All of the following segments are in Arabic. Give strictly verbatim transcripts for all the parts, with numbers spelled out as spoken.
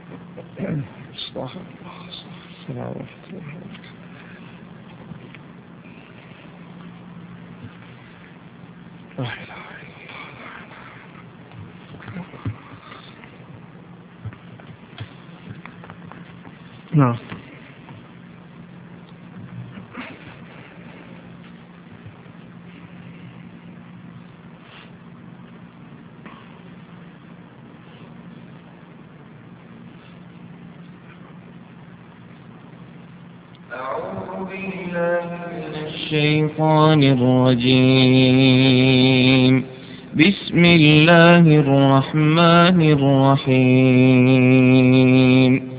استغفر الله. السلام ورحمة الله وبركاته. لا إله إلا الله. نعم. الشيطان الرجيم. بسم الله الرحمن الرحيم.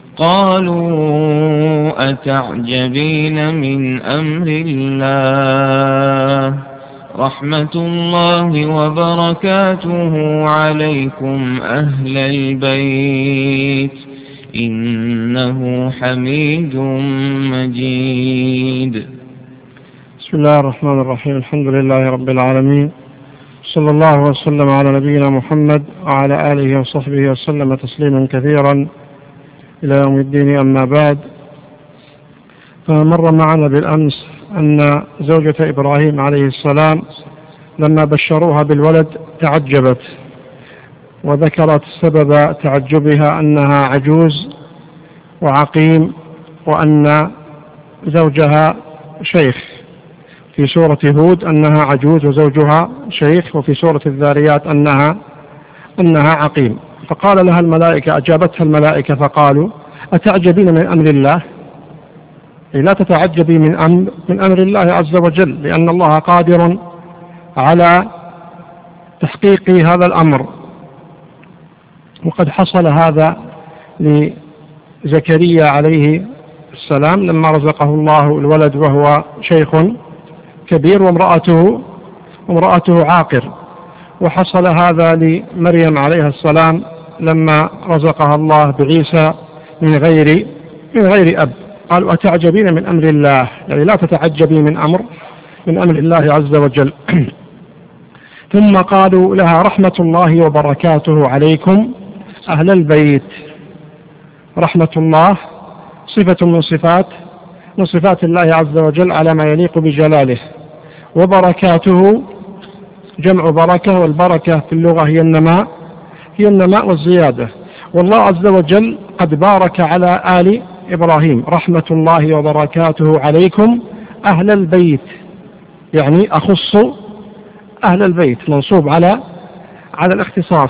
قالوا أتعجبين من أمر الله رحمة الله وبركاته عليكم أهل البيت إنه حميد مجيد. بسم الله الرحمن الرحيم. الحمد لله رب العالمين، صلى الله وسلم على نبينا محمد وعلى آله وصحبه وسلم تسليما كثيرا إلى يوم الدين. أما بعد، فمر معنا بالأمس أن زوجة إبراهيم عليه السلام لما بشروها بالولد تعجبت، وذكرت سبب تعجبها أنها عجوز وعقيم، وأن زوجها شيخ. في سورة هود أنها عجوز وزوجها شيخ، وفي سورة الذاريات أنها أنها عقيم. فقال لها الملائكة، أجابتها الملائكة فقالوا أتعجبين من أمر الله؟ لا تتعجبي من أمر من أمر الله عز وجل، لأن الله قادر على تحقيق هذا الأمر. وقد حصل هذا لزكريا عليه السلام لما رزقه الله الولد وهو شيخ كبير وامرأته امرأته عاقر، وحصل هذا لمريم عليها السلام لما رزقها الله بعيسى من غير من غير أب. قالوا أتعجبين من أمر الله، يعني لا تتعجبي من أمر من أمر الله عز وجل. ثم قالوا لها رحمة الله وبركاته عليكم أهل البيت. رحمة الله صفة من صفات من صفات الله عز وجل على ما يليق بجلاله، وبركاته جمع بركة، والبركة في اللغة هي النماء هي النماء والزيادة. والله عز وجل قد بارك على آل إبراهيم. رحمة الله وبركاته عليكم أهل البيت، يعني أخص أهل البيت، منصوب على على الاختصاص.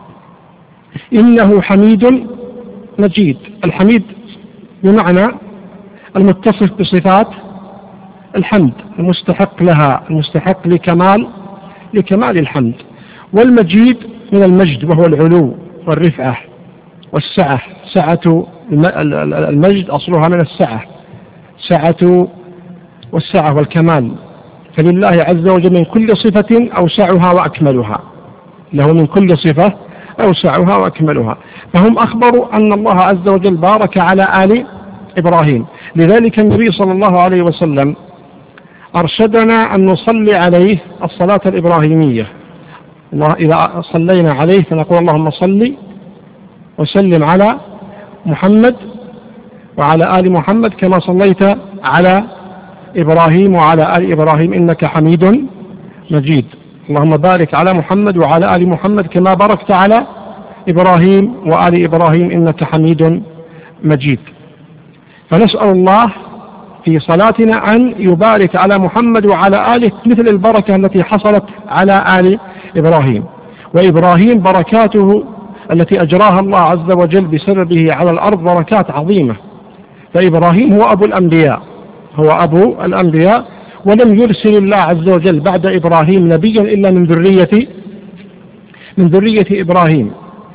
إنه حميد مجيد. الحميد بمعنى المتصف بصفات الحمد، المستحق لها، المستحق لكمال لكمال الحمد. والمجيد من المجد، وهو العلو والرفعة والسعة. سعة المجد أصلها من السعة، سعة والسعة والكمال. فلله عز وجل من كل صفة أوسعها وأكملها، له من كل صفة أوسعها وأكملها. فهم أخبروا أن الله عز وجل بارك على آل إبراهيم. لذلك النبي صلى الله عليه وسلم أرشدنا أن نصلي عليه الصلاة الإبراهيمية. الله إذا صلينا عليه فنقول اللهم صل وسلم على محمد وعلى آل محمد كما صليت على إبراهيم وعلى آل إبراهيم إنك حميد مجيد. اللهم بارك على محمد وعلى آل محمد كما باركت على إبراهيم وآل إبراهيم إنك حميد مجيد. فنسأل الله في صلاتنا أن يبارك على محمد وعلى آله مثل البركة التي حصلت على آل إبراهيم. وإبراهيم بركاته التي أجراها الله عز وجل بسببه على الأرض بركات عظيمة. فإبراهيم هو أبو الأنبياء، هو أبو الأنبياء، ولم يرسل الله عز وجل بعد إبراهيم نبيا إلا من ذرية من ذرية إبراهيم.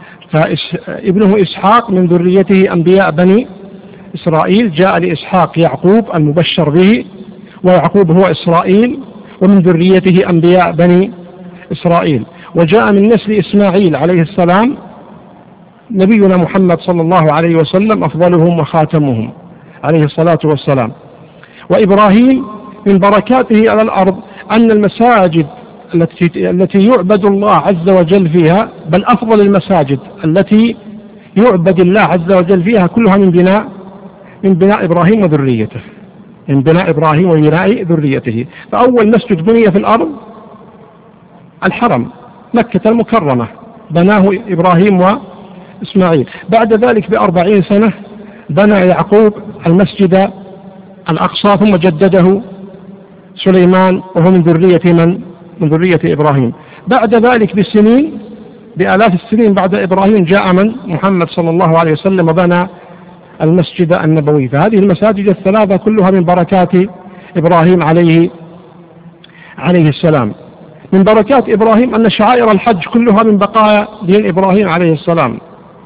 فابنه إسحاق من ذريته أنبياء بني إسرائيل. جاء لإسحاق يعقوب المبشر به، ويعقوب هو إسرائيل، ومن ذريته أنبياء بني إسرائيل. وجاء من نسل إسماعيل عليه السلام نبينا محمد صلى الله عليه وسلم أفضلهم وخاتمهم عليه الصلاة والسلام. وإبراهيم من بركاته على الأرض أن المساجد التي التي يعبد الله عز وجل فيها، بل أفضل المساجد التي يعبد الله عز وجل فيها كلها من بناء من بناء إبراهيم وذريته، من بناء إبراهيم وبناء ذريته. فأول مسجد بني في الأرض الحرم مكة المكرمة، بناه إبراهيم وإسماعيل. بعد ذلك بأربعين سنة بنى يعقوب المسجد الأقصى، ثم جدده سليمان وهو من ذرية من؟ من ذرية إبراهيم. بعد ذلك بسنين، بآلاف السنين بعد إبراهيم، جاء من؟ محمد صلى الله عليه وسلم وبنى المسجد النبوي. فهذه المساجد الثلاثة كلها من بركات إبراهيم عليه عليه السلام. من بركات إبراهيم أن شعائر الحج كلها من بقايا دين إبراهيم عليه السلام،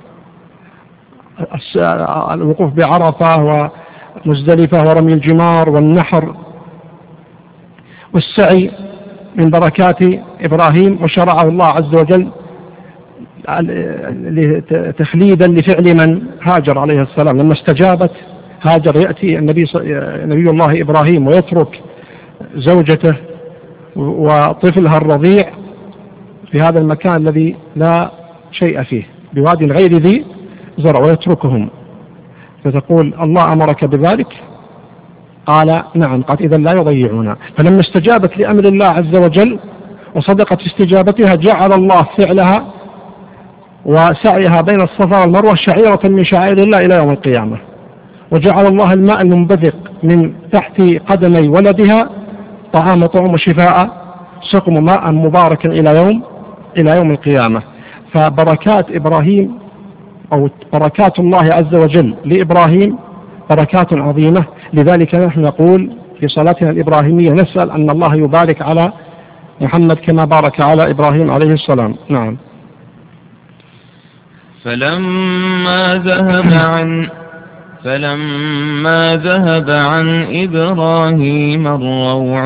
الوقوف بعرفة ومزدلفة ورمي الجمار والنحر والسعي من بركات إبراهيم، وشرعه الله عز وجل تخليدا لفعل من؟ هاجر عليه السلام. لما استجابت هاجر، يأتي النبي نبي الله إبراهيم ويترك زوجته وطفلها الرضيع في هذا المكان الذي لا شيء فيه بواد غير ذي زرع ويتركهم، فتقول الله أمرك بذلك؟ قال نعم. قالت إذا لا يضيعنا. فلما استجابت لأمر الله عز وجل وصدقت في استجابتها، جعل الله فعلها وسعيها بين الصفا والمروة شعيرة من شعائر الله إلى يوم القيامة. وجعل الله الماء المنبثق من تحت قدمي ولدها طعام طعم وشفاء سقم ماء مباركا إلى يوم إلى يوم القيامة. فبركات إبراهيم أو بركات الله عز وجل لإبراهيم بركات عظيمة. لذلك نحن نقول في صلاتنا الإبراهيمية نسأل أن الله يبارك على محمد كما بارك على إبراهيم عليه السلام. نعم. فلما ذهب عن فلما ذهب عن إبراهيم الروع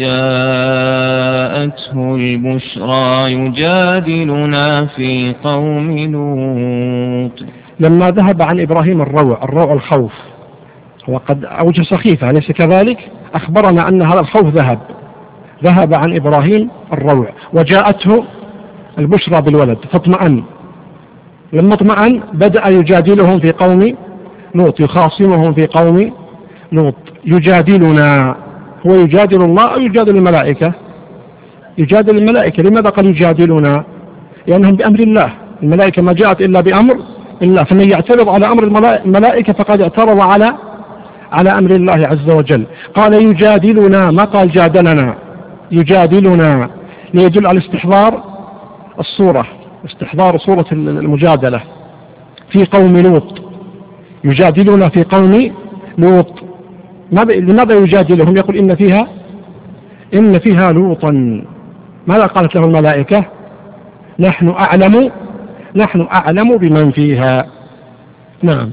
وجاءته البشرى يجادلنا في قوم لوط. لما ذهب عن إبراهيم الروع، الروع الخوف، وقد أوجس خيفة أليس كذلك؟ أخبرنا أن هذا الخوف ذهب ذهب عن إبراهيم الروع، وجاءته البشرى بالولد فاطمأن. لما اطمأن بدأ يجادلهم في قوم لوط، يخاصمهم في قوم لوط. يجادلنا، هو يجادل الله أو يجادل الملائكة؟ يجادل الملائكة. لماذا قال يجادلنا؟ لأنهم بأمر الله، الملائكة ما جاءت إلا بأمر الله، فمن يعترض على أمر الملائكة فقد اعترض على على أمر الله عز وجل. قال يجادلنا، ما قال جادلنا، يجادلنا ليدل على استحضار الصورة، استحضار صورة المجادلة في قوم لوط. يجادلون في قوم لوط. لماذا يجادلهم؟ يقول إن فيها إن فيها لوطا. ماذا قالت له الملائكة؟ نحن أعلم نحن أعلم بمن فيها. نعم.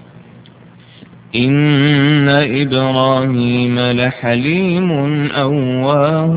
إن إبراهيم لحليم أواه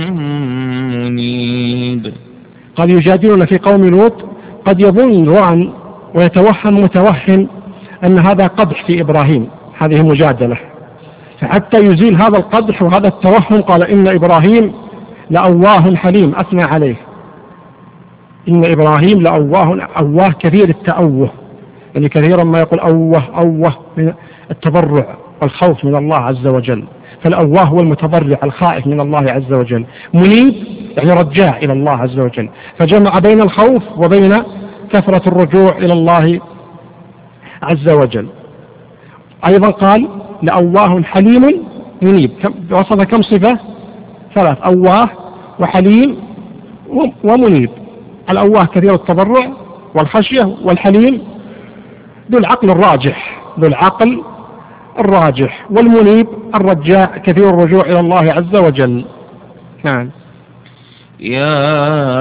منيب. قد يجادلون في قوم لوط. قد يظن وعن ويتوهم متوهم أن هذا قدح في إبراهيم، هذه مجادلة. فحتى يزيل هذا القدح وهذا التوهم قال إن إبراهيم لأواه حليم، أثنى عليه. إن إبراهيم لأواه أواه كثير التأوه، يعني كثيرا ما يقول أوه أوه من التضرع والخوف من الله عز وجل. فالأواه هو المتضرع الخائف من الله عز وجل. منيب يعني رجاء إلى الله عز وجل، فجمع بين الخوف وبين كثرة الرجوع إلى الله عز وجل. أيضا قال لأواه حليم منيب، وصف كم صفة؟ ثلاث: أواه وحليم ومنيب. الأواه كثير التضرع والخشية، والحليم ذو العقل الراجح ذو العقل الراجح والمنيب الرجاء كثير الرجوع إلى الله عز وجل. نعم. يا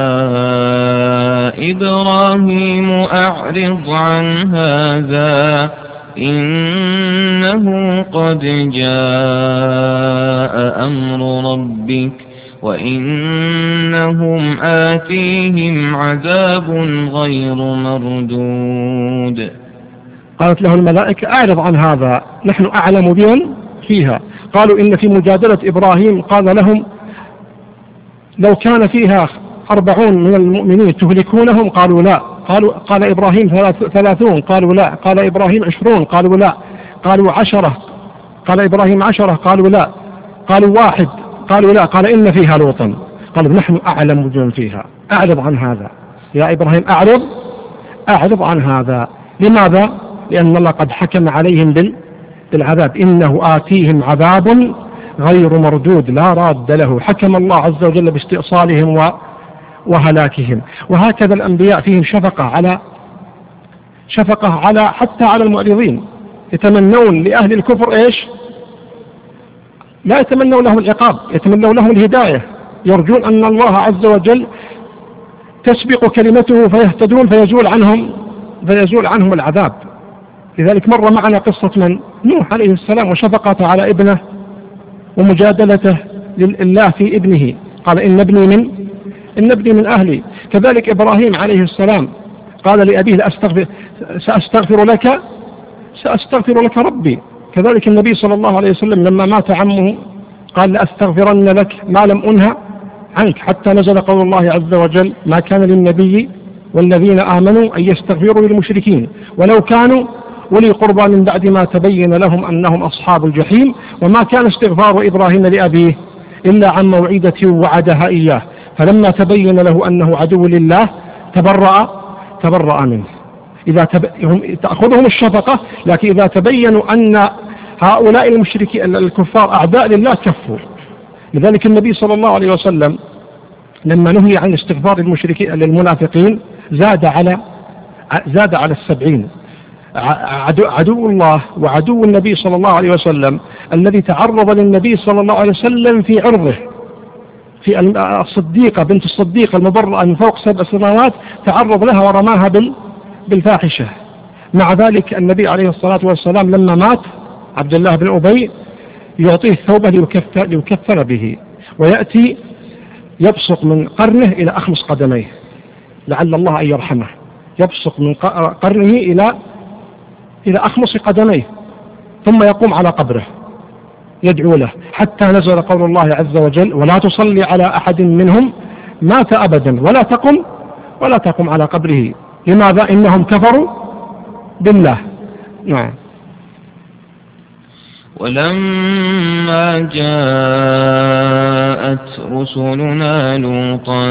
إبراهيم أعرض عن هذا إنه قد جاء أمر ربك وإنهم آتيهم عذاب غير مردود. قالت له الملائكة أعرض عن هذا، نحن أعلم بمن فيها. قالوا إن في مجادلة إبراهيم قال لهم لو كان فيها أربعون من المؤمنين تهلكونهم؟ قالوا لا، قالوا قال إبراهيم ثلاثون قالوا لا، قال إبراهيم عشرون قالوا لا، قالوا عشرة قال إبراهيم عشرة قالوا لا، قالوا واحد قالوا لا، قال إن فيها لوطا، قالوا نحن أعلم بمن فيها، أعرض عن هذا يا إبراهيم، أعرض أعرض عن هذا. لماذا؟ لأن الله قد حكم عليهم بالعذاب، إنه آتيهم عذاب غير مردود لا راد له، حكم الله عز وجل باستئصالهم وهلاكهم. وهكذا الأنبياء فيهم شفقة على شفقة على حتى على المعرضين، يتمنون لأهل الكفر إيش؟ لا يتمنون لهم العقاب، يتمنون لهم الهداية، يرجون أن الله عز وجل تسبق كلمته فيهتدون فيزول عنهم فيزول عنهم العذاب. لذلك مر معنا قصة من نوح عليه السلام وشفقته على ابنه ومجادلته لله في ابنه، قال إن ابني من إن ابني من أهلي. كذلك إبراهيم عليه السلام قال لأبيه لأستغفر سأستغفر لك سأستغفر لك ربي. كذلك النبي صلى الله عليه وسلم لما مات عمه قال لأستغفرن لك ما لم أنه عنك، حتى نزل قول الله عز وجل ما كان للنبي والذين آمنوا أن يستغفروا للمشركين ولو كانوا ولي قربى من بعد ما تبين لهم أنهم أصحاب الجحيم، وما كان استغفار إبراهيم لأبيه إلا عن موعدة وعدها إياه، فلما تبين له أنه عدو لله تبرأ تبرأ منه. إذا تب... تأخذهم الشفقة، لكن إذا تبينوا أن هؤلاء المشركين الكفار أعداء لله كفوا. لذلك النبي صلى الله عليه وسلم لما نهي عن استغفار المشركين للمنافقين زاد على زاد على السبعين. عدو, عدو الله وعدو النبي صلى الله عليه وسلم الذي تعرض للنبي صلى الله عليه وسلم في عرضه، في الصديقة بنت الصديق المبرأة من فوق سبع سنوات تعرض لها ورماها بالفاحشة. مع ذلك النبي عليه الصلاة والسلام لما مات عبد الله بن أبي يعطيه ثوبه ليكفر به، ويأتي يبصق من قرنه إلى أخمص قدميه لعل الله أن يرحمه، يبصق من قرنه إلى إلى أخمص قدميه، ثم يقوم على قبره يدعو له، حتى نزل قول الله عز وجل ولا تصلي على أحد منهم مات أبدا ولا تقم ولا تقم على قبره. لماذا؟ إنهم كفروا بالله. نعم. ولما جاءت رسلنا لوطا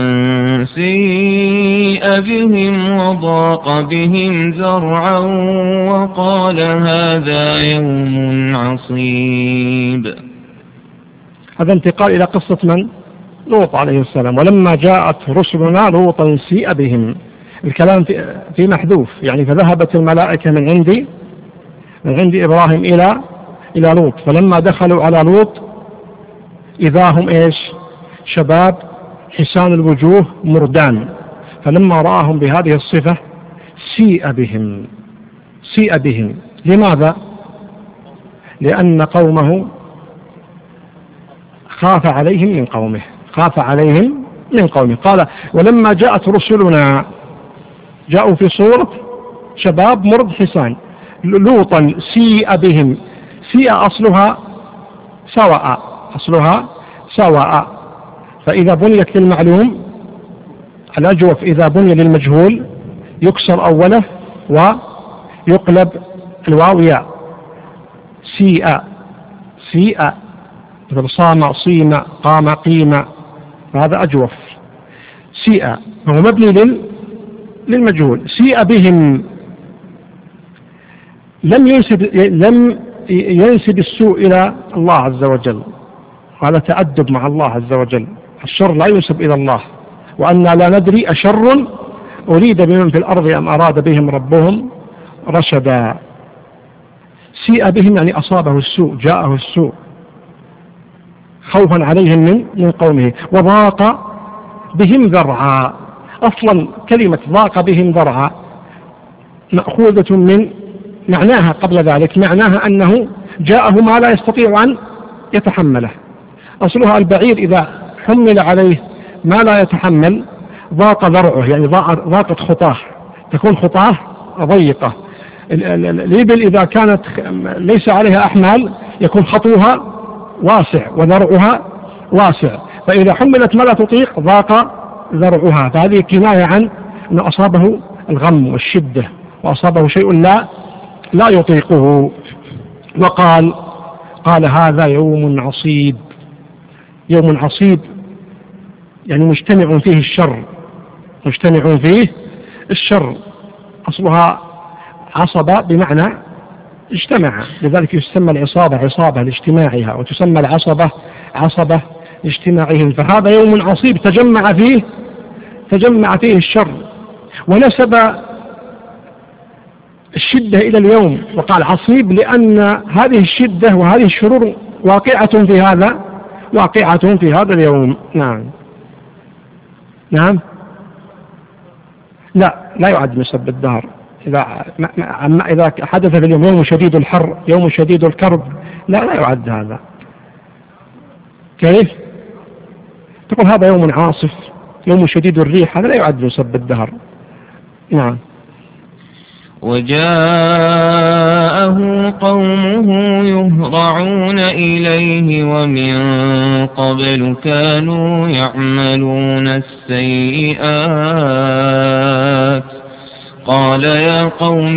سيء بهم وضاق بهم ذرعا وقال هذا يوم عصيب. هذا انتقال إلى قصة من؟ لوط عليه السلام. ولما جاءت رسلنا لوطا سيء بهم، الكلام في, في محذوف، يعني فذهبت الملائكة من عندي من عند إبراهيم إلى إلى لوط، فلما دخلوا على لوط إذا هم إيش؟ شباب حسان الوجوه مردان، فلما رآهم بهذه الصفة سيء بهم سيء بهم. لماذا؟ لأن قومه خاف عليهم من قومه خاف عليهم من قومه قال ولما جاءت رسلنا، جاءوا في صورة شباب مرض حسان. لوطا سيء بهم، سيء أصلها سواء أصلها سواء، فإذا بنيت للمعلوم الأجوف إذا بني للمجهول يكسر أوله ويقلب الواو ياء. سيء سيء مثل صام صيم قام قيم، هذا أجوف. سيء هو مبني لل للمجهول. سيء بهم لم ينسب لم ينسب السوء إلى الله عز وجل، هذا تأدب مع الله عز وجل. الشر لا ينسب إلى الله، وأننا لا ندري أشر أريد بمن في الأرض أم أراد بهم ربهم رشدا. سيء بهم يعني أصابه السوء، جاءه السوء خوفا عليهم من من قومه. وضاق بهم ذرعا، أصلا كلمة ضاق بهم ذرعا مأخوذة من معناها قبل ذلك، معناها أنه جاءه ما لا يستطيع أن يتحمله. أصلها البعير إذا حمل عليه ما لا يتحمل ضاق ذرعه، يعني ضاقت خطاه، تكون خطاه ضيقة. الإبل إذا كانت ليس عليها أحمال يكون خطوها واسع وذرعها واسع، فإذا حملت ما لا تطيق ضاق ذرعها، فهذه كناية عن أن أصابه الغم والشدة وأصابه شيء لا لا يطيقه، وقال قال هذا يوم عصيب. يوم عصيب يعني مجتمع فيه الشر، مجتمع فيه الشر. أصلها عصب بمعنى اجتمع، لذلك يسمى العصابة عصابة لاجتماعها، وتسمى العصبة عصبة لاجتماعهم. فهذا يوم عصيب تجمع فيه تجمع فيه الشر، ونسب الشدة إلى اليوم وقال عصيب لأن هذه الشدة وهذه الشرور واقعة في هذا واقعة في هذا اليوم. نعم نعم لا لا يعد من سب الدهر. إذا أما إذا حدث في اليوم يوم شديد الحر يوم شديد الكرب لا لا يعد هذا. كيف تقول هذا يوم عاصف يوم شديد الريح، هذا لا يعد من سب الدهر. نعم. وجاءه قومه يهرعون إليه ومن قبل كانوا يعملون السيئات قال يا قوم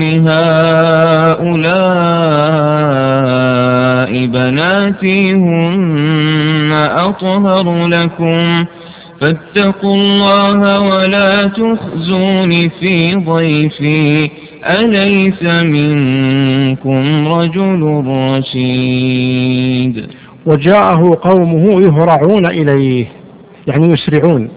هؤلاء بناتي هن أطهر لكم فاتقوا الله ولا تخزون في ضيفي أليس منكم رجل رشيد. وجاءه قومه يهرعون إليه يعني يسرعون،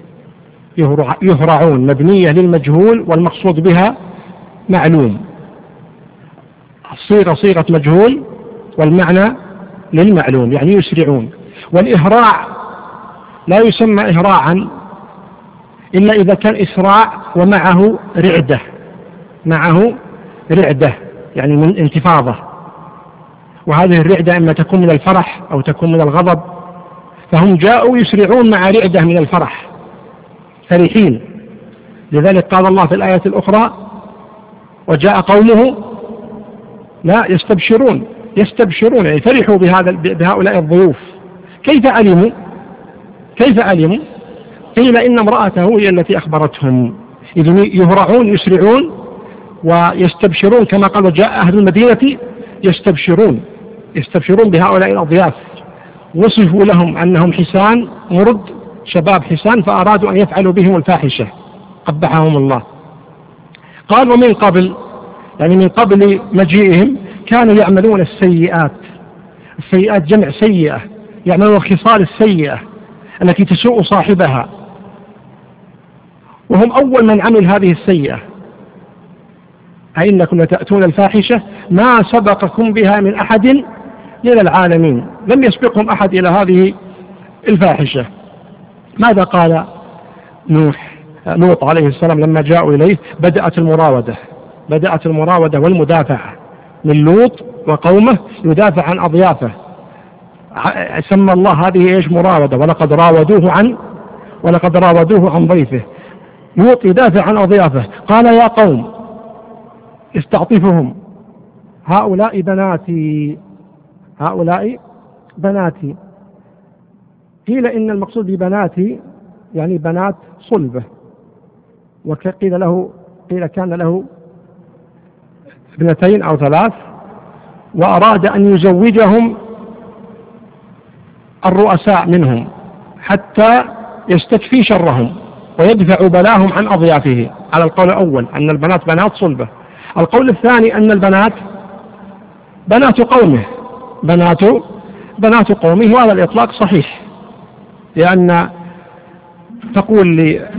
يهرعون مبنية للمجهول والمقصود بها معلوم، الصيغة صيغة مجهول والمعنى للمعلوم يعني يسرعون. والإهراع لا يسمى إهراعا إلا إذا كان إسراع ومعه رعدة، معه رعدة يعني من انتفاضة، وهذه الرعدة إما تكون من الفرح أو تكون من الغضب، فهم جاءوا يسرعون مع رعدة من الفرح فرحين. لذلك قال الله في الآية الأخرى وجاء قومه لا يستبشرون يستبشرون يعني فرحوا بهذا بهؤلاء الضيوف. كيف علموا كيف علموا قيل إن امرأته هي التي أخبرتهم. إذن يهرعون يسرعون ويستبشرون كما قال جاء أهل المدينة يستبشرون يستبشرون بهؤلاء الأضياف. وصفوا لهم أنهم حسان مرد شباب حسان فأرادوا أن يفعلوا بهم الفاحشة قبحهم الله. قال ومن قبل يعني من قبل مجيئهم كانوا يعملون السيئات. السيئات جمع سيئة، يعملون الخصال السيئة التي تسوء صاحبها، وهم أول من عمل هذه السيئة. أئنكم لتأتون الفاحشة ما سبقكم بها من أحد من العالمين، لم يسبقهم أحد إلى هذه الفاحشة. ماذا قال نوح لوط عليه السلام لما جاءوا إليه؟ بدأت المراودة بدأت المراودة والمدافعة من لوط وقومه يدافع عن أضيافه. سمى الله هذه إيش؟ مراودة. ولقد راودوه عن ولقد راودوه عن ضيفه. لوط يدافع عن أضيافه. قال يا قوم استعطفهم هؤلاء بناتي هؤلاء بناتي. قيل إن المقصود ببناتي يعني بنات صلبة، وقيل له قيل كان له ابنتين أو ثلاث، وأراد أن يزوجهم الرؤساء منهم حتى يستكفي شرهم ويدفع بلاهم عن أضيافه، على القول الأول أن البنات بنات صلبة. القول الثاني أن البنات بنات قومه بنات بنات قومه، وهذا الإطلاق صحيح، لأن تقول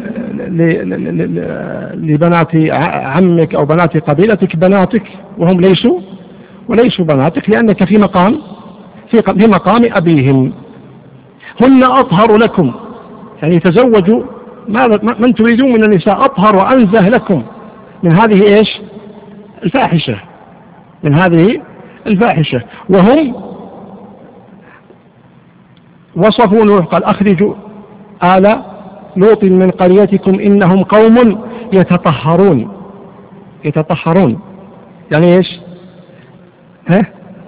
لبنات عمك أو بنات قبيلتك بناتك وهم ليسوا وليسوا بناتك، لأنك في مقام في مقام أبيهم. هن أطهر لكم يعني تزوجوا من تريدون من النساء، أطهر وأنزه لكم من هذه إيش؟ الفاحشة من هذه الفاحشة. وهم وصفوا نوح قال أخرجوا آل لوط من قريتكم إنهم قوم يتطهرون. يتطهرون يعني إيش؟ ها؟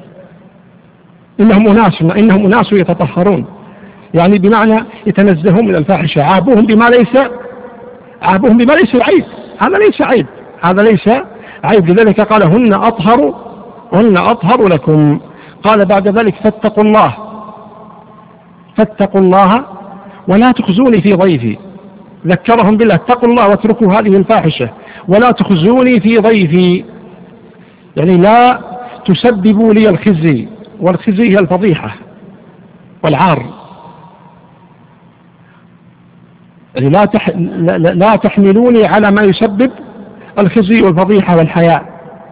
إنهم أناس إنهم أناس يتطهرون يعني بمعنى يتنزهون من الفاحشة. عابوهم بما ليس عابوهم بما ليس عيب هذا ليس عيب، هذا ليس عيب. لذلك قال هن أطهر هن أطهر لكم. قال بعد ذلك فاتقوا الله فاتقوا الله ولا تخزوني في ضيفي. ذكرهم بالله، اتقوا الله واتركوا هذه الفاحشة ولا تخزوني في ضيفي، يعني لا تسببوا لي الخزي، والخزي هي الفضيحة والعار. يعني لا, تح... لا... لا تحملوني على ما يسبب الخزي والفضيحة والحياء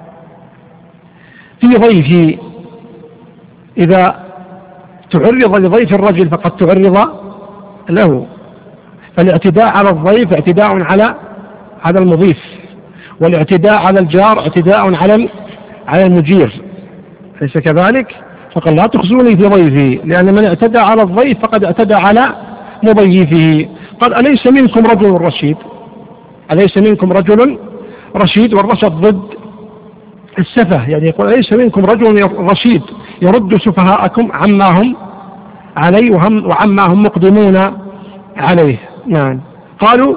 في ضيفي. إذا تعرض لضيف الرجل فقد تعرض له، فالاعتداء على الضيف اعتداء على على المضيف، والاعتداء على الجار اعتداء على على المجير، ليس كذلك؟ فقال لا تخزوني في ضيفي، لأن من اعتدى على الضيف فقد اعتدى على مضيفه. قال أليس منكم رجل رشيد؟ أليس منكم رجل رشيد؟ والرشد ضد السفه، يعني يقول أليس منكم رجل رشيد يرد سفهاءكم عما هم عليه وهم وعما هم مقدمون عليه. نعم. قالوا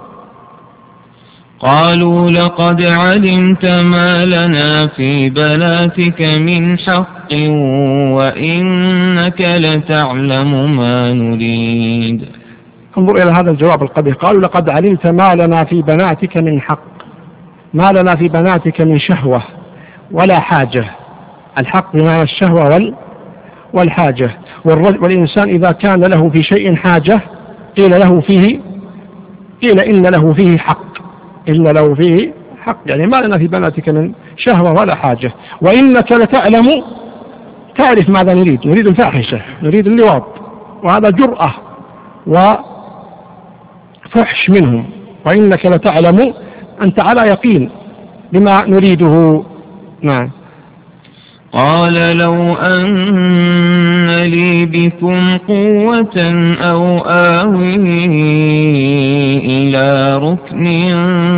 قالوا لقد علمت ما لنا في بناتك من حق وإنك لتعلم ما نريد. انظر إلى هذا الجواب القبيح. قالوا لقد علمت ما لنا في بناتك من حق، ما لنا في بناتك من شهوة ولا حاجة. الحق بمعنى الشهوة والحاجة، والإنسان إذا كان له في شيء حاجة قيل له فيه قيل إن له فيه حق إن له فيه حق يعني ما لنا في بناتك من شهوة ولا حاجة، وإنك لتعلم تعرف ماذا نريد، نريد الفاحشة، نريد اللواط، وهذا جرأة وفحش منهم. وإنك لتعلم، أنت على يقين بما نريده. نعم. قال لو أن لي بكم قوة أو آوي إلى ركن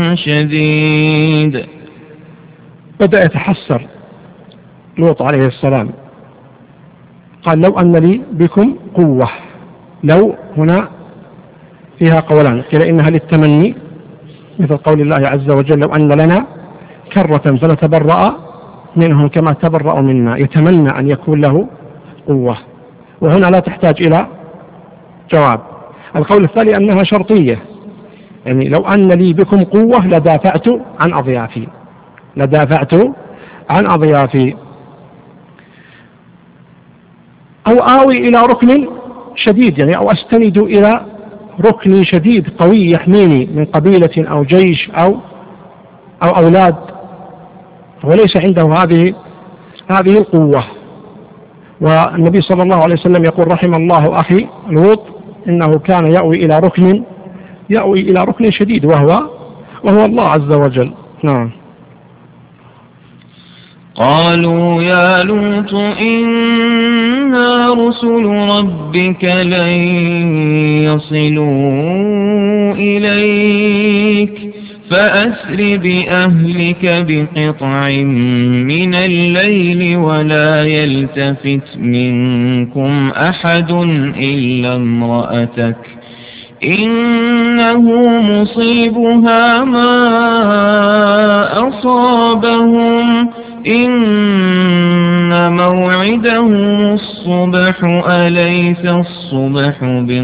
شديد. بدأ يتحسر لوط عليه السلام، قال لو أن لي بكم قوة. لو هنا فيها قولان، قيل إنها للتمني مثل قول الله عز وجل لو أن لنا كرة فنتبرأ منهم كما تبرأوا منا، يتمنى أن يكون له قوة، وهنا لا تحتاج إلى جواب. القول الثاني أنها شرطية، يعني لو أن لي بكم قوة لدافعت عن أضيافي لدافعت عن أضيافي أو آوي إلى ركن شديد، يعني أو أستند إلى ركن شديد قوي يحميني من قبيلة أو جيش أو أو أولاد، وليس عنده هذه هذه القوة. والنبي صلى الله عليه وسلم يقول رحم الله أخي لوط إنه كان يأوي إلى ركن يأوي إلى ركن شديد وهو وهو الله عز وجل. نعم. قالوا يا لوط إنا رسل ربك لن يصلوا إليك فأسر بأهلك بقطع من الليل ولا يلتفت منكم أحد إلا امرأتك إنه مصيبها ما أصابهم إن موعدهم الصبح أليس الصبح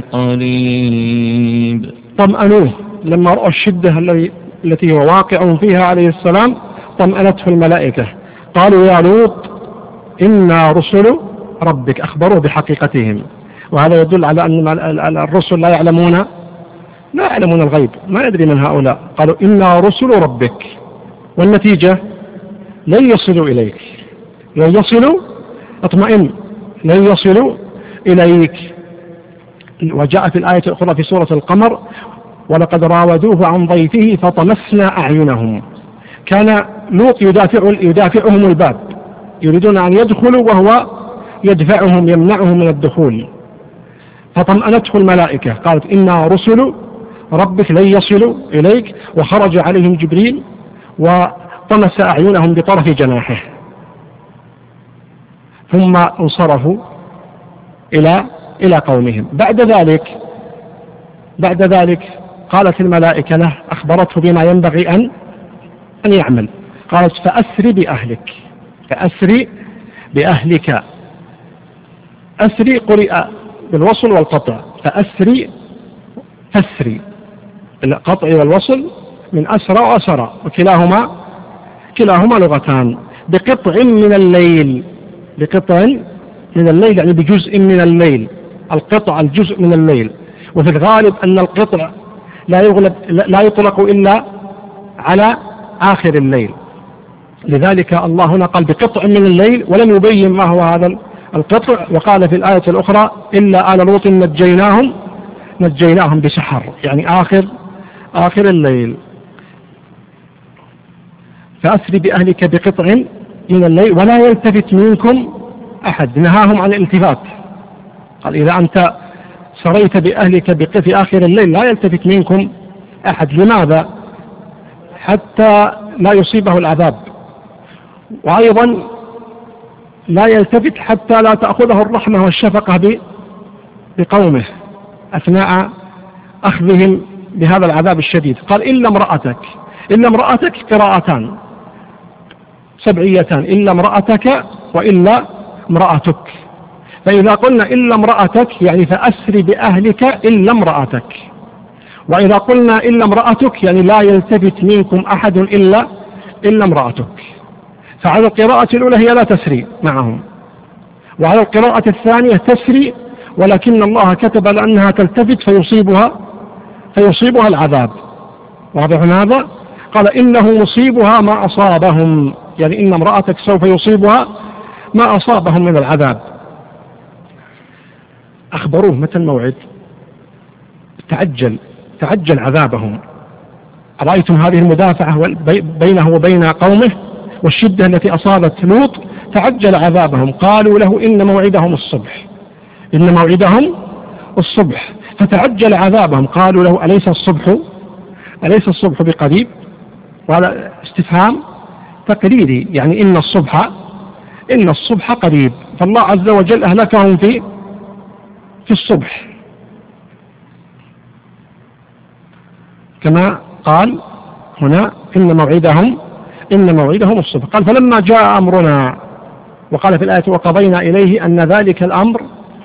بقريب. طمأنوه لما رأوا الشدة التي هو واقع فيها عليه السلام، طمأنته الملائكة، قالوا يا لوط إنا رسل ربك، أخبروا بحقيقتهم. وهذا يدل على أن الرسل لا يعلمون لا يعلمون الغيب، ما يدري من هؤلاء. قالوا إنا رسل ربك، والنتيجة لن يصلوا إليك، لن يصلوا اطمئن لن يصلوا إليك. وجاء في الآية الأخرى في سورة القمر ولقد راودوه عن ضيفه فطمسنا أعينهم. كان لوط يدافع يدافعهم الباب، يريدون أن يدخلوا وهو يدفعهم يمنعهم من الدخول، فطمأنته الملائكة قالت إنا رسل ربك لن يصلوا إليك، وخرج عليهم جبريل وطمس أعينهم بطرف جناحه، ثم انصرفوا إلى إلى قومهم. بعد ذلك بعد ذلك قالت الملائكة له، أخبرته بما ينبغي أن أن يعمل. قالت فأسري بأهلك، فأسري بأهلك. أسري قرئ بالوصل والقطع، فأسري فسري، القطع والوصل من أسرى وأسرى، وكلاهما كلاهما لغتان. بقطع من الليل، بقطع من الليل يعني بجزء من الليل، القطع الجزء من الليل. وفي الغالب أن القطع لا يغلب لا يطلق إلا على آخر الليل، لذلك الله هنا قال بقطع من الليل ولم يبين ما هو هذا القطع. وقال في الآية الأخرى إلا آل لوط نجيناهم نجيناهم بسحر، يعني آخر آخر الليل. فأسر بأهلك بقطع من الليل ولا يلتفت منكم أحد، نهاهم عن الالتفات. قال إذا أنت سريت بأهلك في آخر الليل لا يلتفت منكم أحد. لماذا؟ حتى لا يصيبه العذاب، وأيضا لا يلتفت حتى لا تأخذه الرحمة والشفقة بقومه أثناء أخذهم بهذا العذاب الشديد. قال إلا امرأتك، إلا امرأتك قراءتان سبعيتان، إلا امرأتك وإلا امرأتك. فإذا قلنا إلا امرأتك يعني فأسر بأهلك إلا امرأتك، وإذا قلنا إلا امرأتك يعني لا يلتفت منكم أحد إلا إلا امرأتك. فعلى القراءة الأولى هي لا تسري معهم، وعلى القراءة الثانية تسري ولكن الله كتب لأنها تلتفت فيصيبها فيصيبها العذاب. واضح هذا؟ قال إنه مصيبها ما أصابهم، يعني إن امرأتك سوف يصيبها ما أصابهم من العذاب. أخبروه متى الموعد؟ تعجل تعجل عذابهم. رأيتم هذه المدافعة بينه وبين قومه والشدة التي أصابت لوط، تعجل عذابهم. قالوا له إن موعدهم الصبح، إن موعدهم الصبح، فتعجل عذابهم. قالوا له أليس الصبح أليس الصبح بقريب؟ وهذا استفهام تقريري، يعني إن الصبح إن الصبح قريب. فالله عز وجل أهلكهم في في الصبح كما قال هنا إن موعدهم إن موعدهم الصبح. قال فلما جاء أمرنا، وقال في الآية وقضينا إليه أن ذلك الأمر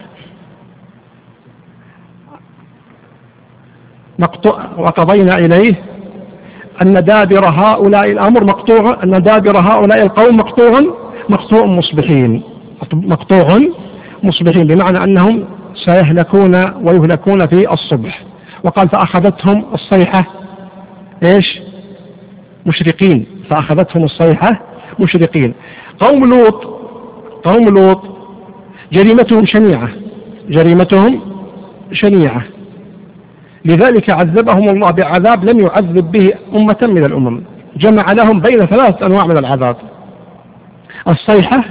مقطوع، وقضينا إليه أن دابر هؤلاء الأمر مقطوع، أن دابر هؤلاء القوم مقطوع مقطوع مصبحين مقطوع مصبحين بمعنى أنهم سيهلكون ويهلكون في الصبح. وقال فأخذتهم الصيحة إيش؟ مشرقين، فأخذتهم الصيحة مشرقين. قوم لوط قوم لوط جريمتهم شنيعة جريمتهم شنيعة لذلك عذبهم الله بعذاب لم يعذب به أمة من الأمم. جمع لهم بين ثلاث أنواع من العذاب: الصيحة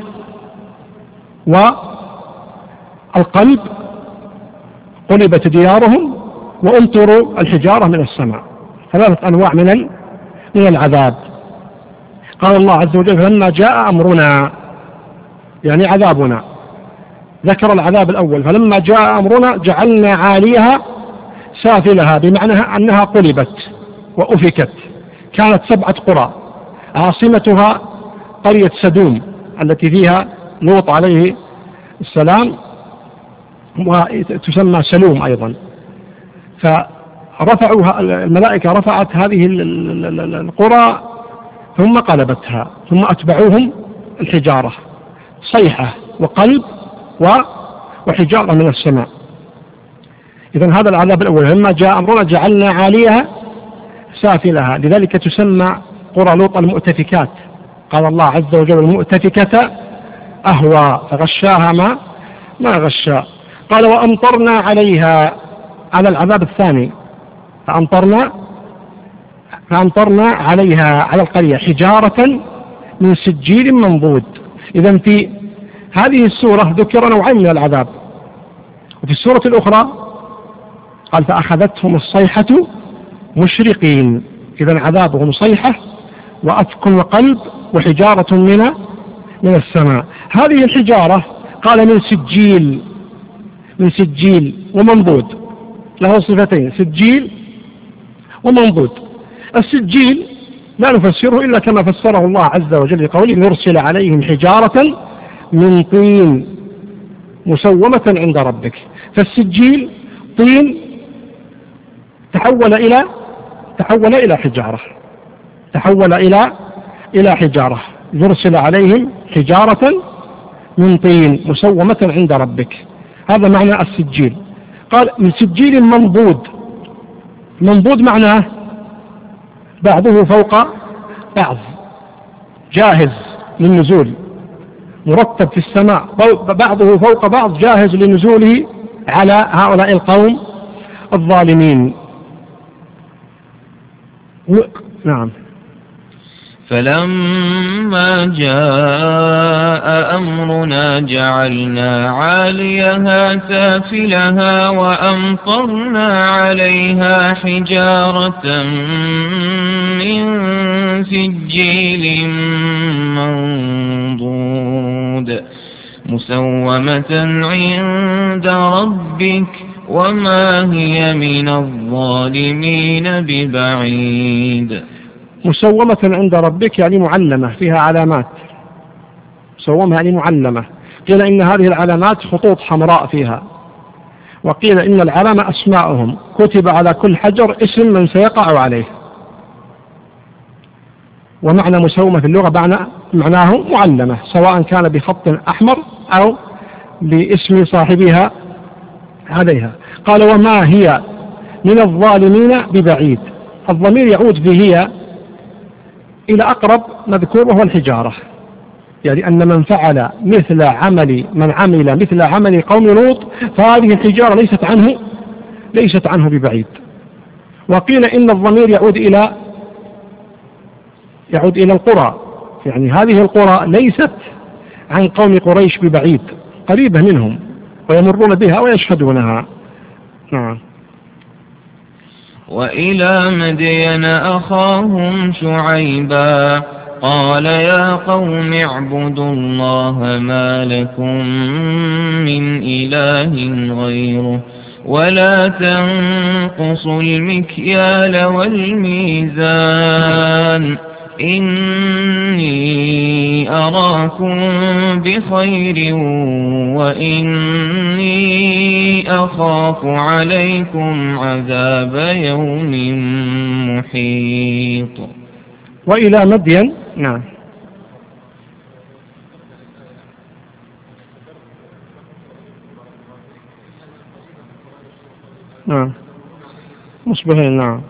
والقلب، قلبت ديارهم، وأمطروا الحجارة من السماء. ثلاثة أنواع من من العذاب. قال الله عز وجل فلما جاء أمرنا، يعني عذابنا. ذكر العذاب الأول فلما جاء أمرنا جعلنا عاليها سافلها، بمعنى أنها قلبت وأفكت. كانت سبعة قرى، عاصمتها قرية سدوم التي فيها لوط عليه السلام، وتسمى سلوم أيضا. فرفعوها الملائكة، رفعت هذه القرى ثم قلبتها، ثم أتبعوهم الحجارة، صيحة وقلب وحجارة من السماء. إذن هذا العذاب الأول. لما جاء أمرنا جعلنا عاليها سافلها، لذلك تسمى قرى لوط المؤتفكات. قال الله عز وجل المؤتفكة أهوى فغشاها ما ما غشا. قال وأمطرنا عليها، على العذاب الثاني، فأمطرنا فأمطرنا عليها على القرية حجارة من سجيل منضود. إذن في هذه السورة ذكر نوعين من العذاب، وفي السورة الأخرى قال فأخذتهم الصيحة مشرقين. إذن عذابهم صيحة وأفك وقلب وحجارة من من السماء. هذه الحجارة قال من سجيل من سجيل ومنضود، له صفتين: سجيل ومنضود. السجيل لا نفسره إلا كما فسره الله عز وجل قوله يرسل عليهم حجارة من طين مسومة عند ربك. فالسجيل طين تحول إلى تحول إلى حجارة تحول إلى إلى حجارة يرسل عليهم حجارة من طين مسومة عند ربك. هذا معنى السجيل. قال من سجيل منضود. منضود معناه بعضه فوق بعض جاهز للنزول، مرتب في السماء، بعضه فوق بعض جاهز لنزوله على هؤلاء القوم الظالمين. نعم. فلما جاء أمرنا جعلنا عاليها سافلها وأمطرنا عليها حجارة من سجيل منضود مسومة عند ربك وما هي من الظالمين ببعيد. مسومة عند ربك يعني معلمة فيها علامات، مسومة يعني معلمة. قيل إن هذه العلامات خطوط حمراء فيها، وقيل إن العلامة أسماءهم كتب على كل حجر اسم من سيقع عليه. ومعنى مسومة في اللغة معناه معلمة، سواء كان بخط أحمر أو باسم صاحبها عليها. قال وما هي من الظالمين ببعيد. الضمير يعود به هي إلى أقرب مذكور وهو الحجارة، يعني أن من فعل مثل عمل من عمل مثل عمل قوم لوط فهذه الحجارة ليست عنه ليست عنه ببعيد. وقيل إن الضمير يعود إلى يعود إلى القرى، يعني هذه القرى ليست عن قوم قريش ببعيد، قريبة منهم ويمرون بها ويشهدونها. نعم. وإلى مدين أخاهم شعيبا قال يا قوم اعبدوا الله ما لكم من إله غيره ولا تنقصوا المكيال والميزان إني أراكم بخير وإني أخاف عليكم عذاب يوم محيط. وإلى مدين. نعم. نعم مصبحين. نعم.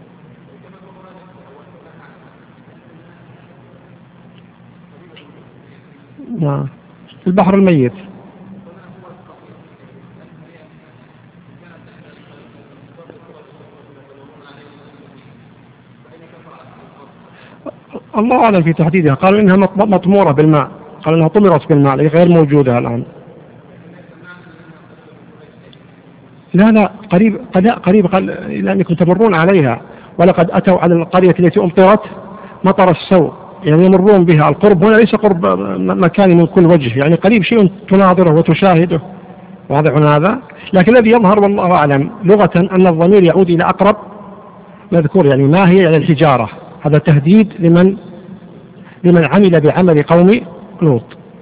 نعم البحر الميت. الله أعلم في تحديدها. قالوا إنها مطمورة بالماء، قالوا إنها طمرت بالماء غير موجودة الآن. لا لا قريب قريب قال لأنكم تمرون عليها ولقد أتوا على القرية التي أمطرت مطر السوء، يعني يمرون بها. القرب هنا ليس قرب مكان من كل وجه، يعني قريب شيء تناظره وتشاهده، واضح هذا. لكن الذي يظهر والله أعلم لغة أن الضمير يعود إلى أقرب مذكور، يعني ما هي على الحجارة. هذا تهديد لمن لمن عمل بعمل قوم لوط.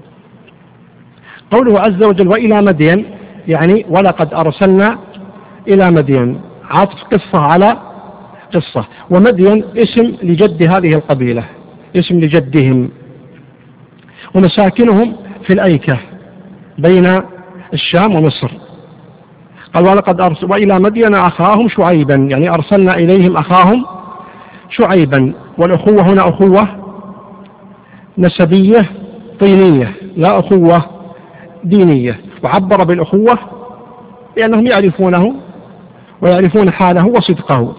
قوله عز وجل وإلى مدين يعني ولقد أرسلنا إلى مدين، عطف قصة على قصة. ومدين اسم لجد هذه القبيلة، اسم لجدهم، ومساكنهم في الأيكة بين الشام ومصر. قال ولقد أرسل وإلى مدين أخاهم شعيبا، يعني أرسلنا إليهم أخاهم شعيبا. والأخوة هنا أخوة نسبية طينية لا أخوة دينية، وعبر بالأخوة لأنهم يعرفونه ويعرفون حاله وصدقه.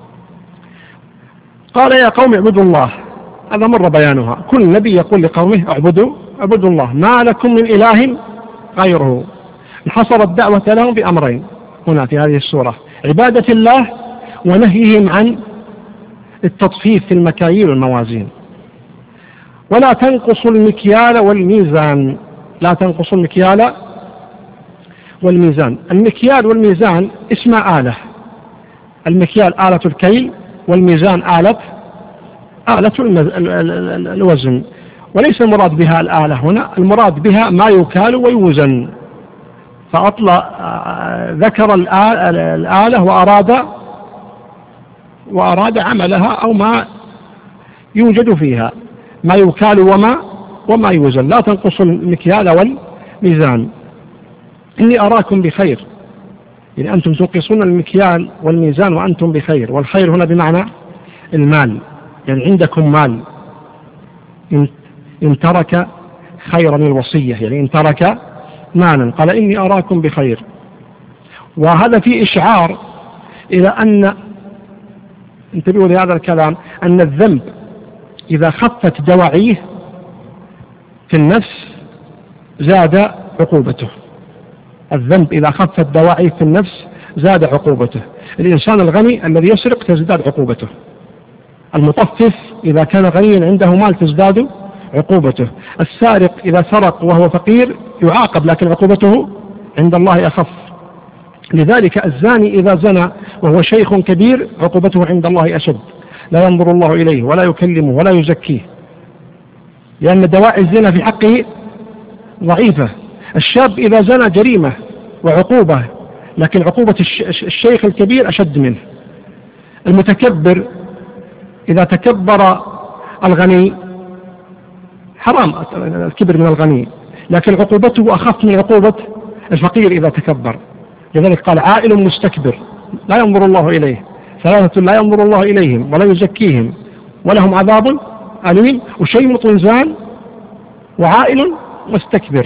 قال يا قوم اعبدوا الله، هذا مر بيانها. كل نبي يقول لقومه اعبدوا اعبدوا الله ما لكم من إله غيره. انحصر الدعوة لهم بأمرين هنا في هذه السورة: عبادة الله ونهيهم عن التطفيف في المكاييل والموازين. ولا تنقصوا المكيال والميزان، لا تنقصوا المكيال والميزان. المكيال والميزان اسم آلة. المكيال آلة الكيل والميزان آلة آلة الوزن، وليس المراد بها الآلة هنا، المراد بها ما يكال ويوزن. فأطلق ذكر الآلة وأراد وأراد عملها أو ما يوجد فيها، ما يكال وما وما يوزن. لا تنقصوا المكيال والميزان. إني أراكم بخير، يعني أنتم تنقصون المكيال والميزان وأنتم بخير. والخير هنا بمعنى المال، يعني عندكم مال. إن ترك خيرا الوصية، يعني إن ترك مالا، قال إني أراكم بخير. وهذا فيه إشعار إلى أن، انتبهوا لهذا الكلام، أن الذنب إذا خفت دواعيه في النفس زاد عقوبته. الذنب إذا خفت دواعيه في النفس زاد عقوبته. الإنسان الغني الذي يسرق تزداد عقوبته. المطفف إذا كان غنيا عنده مال تزداد عقوبته. السارق إذا سرق وهو فقير يعاقب، لكن عقوبته عند الله أخف. لذلك الزاني إذا زنى وهو شيخ كبير عقوبته عند الله أشد، لا ينظر الله إليه ولا يكلمه ولا يزكيه، لأن دواعي الزنا في حقه ضعيفة. الشاب إذا زنى جريمة وعقوبة، لكن عقوبة الشيخ الكبير أشد منه. المتكبر إذا تكبر الغني حرام الكبر من الغني، لكن عقوبته أخف من عقوبة الفقير إذا تكبر. لذلك قال عائل مستكبر لا ينظر الله إليه، ثلاثة لا ينظر الله إليهم ولا يزكيهم ولهم عذاب أليم، وشيمط زان وعائل مستكبر.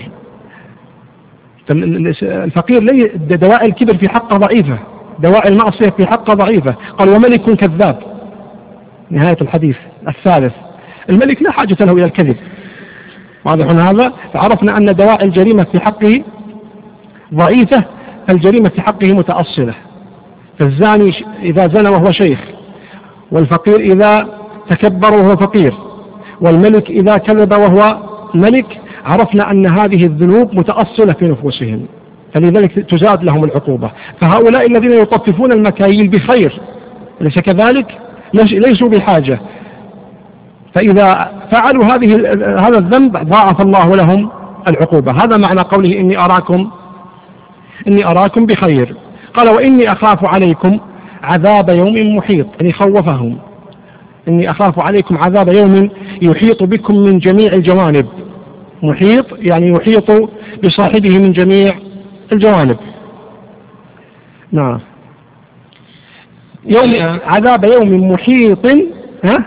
الفقير لي دواعي الكبر في حقه ضعيفة، دواعي المعصية في حقه ضعيفة. قال وملك كذاب، نهاية الحديث الثالث. الملك لا حاجة له إلى الكذب، واضح هذا. فعرفنا أن دواعي الجريمة في حقه ضعيفة، فالجريمة في حقه متأصلة. فالزاني إذا زنى وهو شيخ، والفقير إذا تكبر وهو فقير، والملك إذا كذب وهو ملك، عرفنا أن هذه الذنوب متأصلة في نفوسهم، فلذلك تزاد لهم العقوبة. فهؤلاء الذين يطففون المكاييل بخير، ليس كذلك، ليسوا بحاجة. فإذا فعلوا هذه هذا الذنب ضاعف الله لهم العقوبة. هذا معنى قوله إني أراكم إني أراكم بخير. قال وإني أخاف عليكم عذاب يوم محيط، يعني خوفهم. إني أخاف عليكم عذاب يوم يحيط بكم من جميع الجوانب. محيط يعني يحيط بصاحبه من جميع الجوانب. نعم. يوم عذاب يوم محيط، ها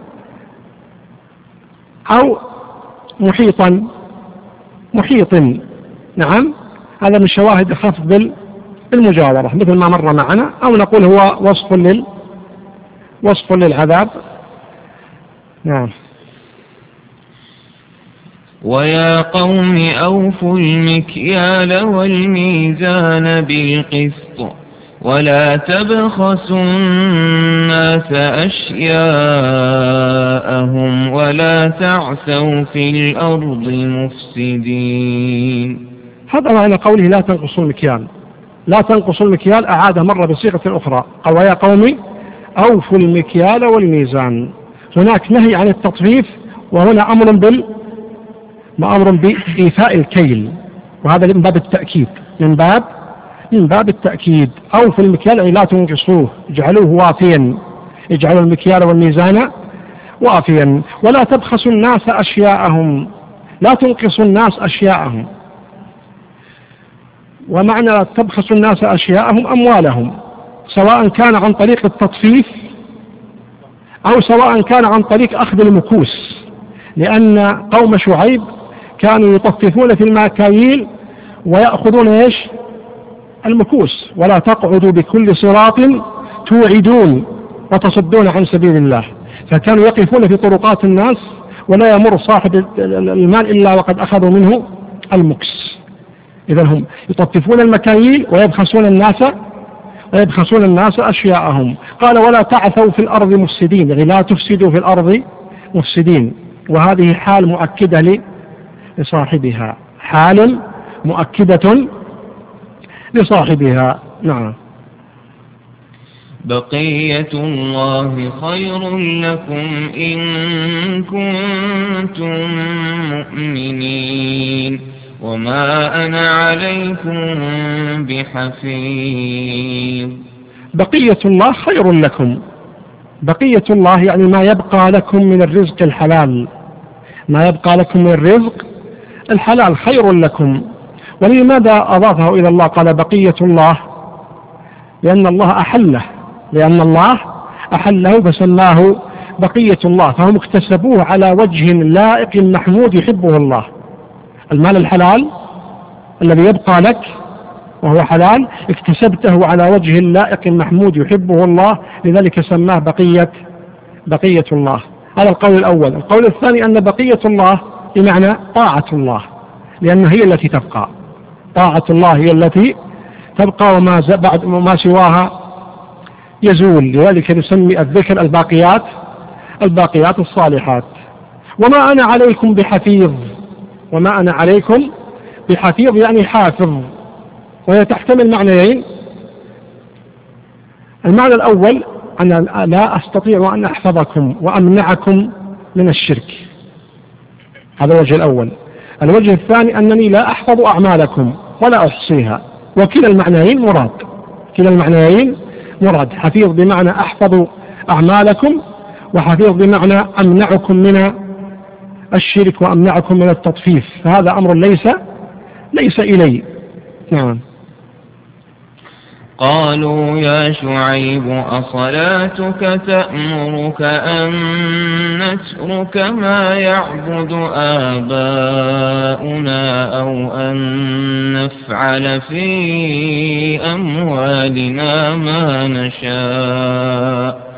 أو محيطا محيط. نعم، هذا من شواهد خفض بالمجاورة مثل ما مر معنا، أو نقول هو وصف لل وصف للعذاب. نعم. ويا قوم أوفوا المكيال والميزان بالقسط ولا تبخسوا الناس أشياءهم ولا تعثوا في الأرض مفسدين. هذا معنى قوله لا تنقصوا المكيال. لا تنقصوا المكيال أعاد مرة بصيغة أخرى، قال ويا قوم أوفوا المكيال والميزان. هناك نهي عن التطفيف، وهنا أمر بال ما أمر بإيفاء الكيل، وهذا من باب التأكيد، من باب من باب التأكيد. أوفوا المكيال أي لا تنقصوه، اجعلوه وافيا، اجعلوا المكيال والميزان وافيا. ولا تبخسوا الناس أشياءهم، لا تنقصوا الناس أشياءهم. ومعنى تبخسوا الناس أشياءهم أموالهم، سواء كان عن طريق التطفيف أو سواء كان عن طريق أخذ المكوس، لأن قوم شعيب كانوا يطففون في المكاييل ويأخذون إيش؟ المكوس. ولا تقعدوا بكل صراط توعدون وتصدون عن سبيل الله. فكانوا يقفون في طرقات الناس ولا يمر صاحب المال إلا وقد أخذوا منه المكس. إذا هم يطففون المكاييل ويبخسون الناس ويبخسون الناس أشياءهم. قال ولا تعثوا في الأرض مفسدين، يعني لا تفسدوا في الأرض مفسدين. وهذه حال مؤكدة لصاحبها، حال مؤكدة لصاحبها. نعم. بقية الله خير لكم إن كنتم مؤمنين وما أنا عليكم بحفيظ. بقية الله خير لكم، بقية الله يعني ما يبقى لكم من الرزق الحلال، ما يبقى لكم من الرزق الحلال خير لكم. ولماذا أضافه إلى الله قال بقية الله؟ لأن الله أحله، لأن الله أحله فسماه بقية الله، فهم اكتسبوه على وجه لائق محمود يحبه الله. المال الحلال الذي يبقى لك وهو حلال اكتسبته على وجه لائق محمود يحبه الله، لذلك سماه بقية بقية الله. هذا القول الأول. القول الثاني أن بقية الله بمعنى طاعة الله، لأن هي التي تبقى، طاعة الله هي التي تبقى وما بعد وما سواها يزول، لذلك نسمي الذكر الباقيات الباقيات الصالحات. وما أنا عليكم بحفيظ، وما أنا عليكم بحفيظ يعني حافظ، وهي تحتمل معنيين. المعنى الأول أن لا أستطيع أن أحفظكم وأمنعكم من الشرك، هذا الوجه الأول. الوجه الثاني أنني لا أحفظ أعمالكم ولا أحصيها، وكلا المعنيين مراد، كلا المعنيين مراد. حفيظ بمعنى أحفظ أعمالكم، وحفيظ بمعنى أمنعكم من الشرك وأمنعكم من التطفيف، فهذا أمر ليس ليس إلي. نعم. قالوا يا شعيب أصلاتك تأمرك أن نترك ما يعبد آباؤنا أو أن نفعل في أموالنا ما نشاء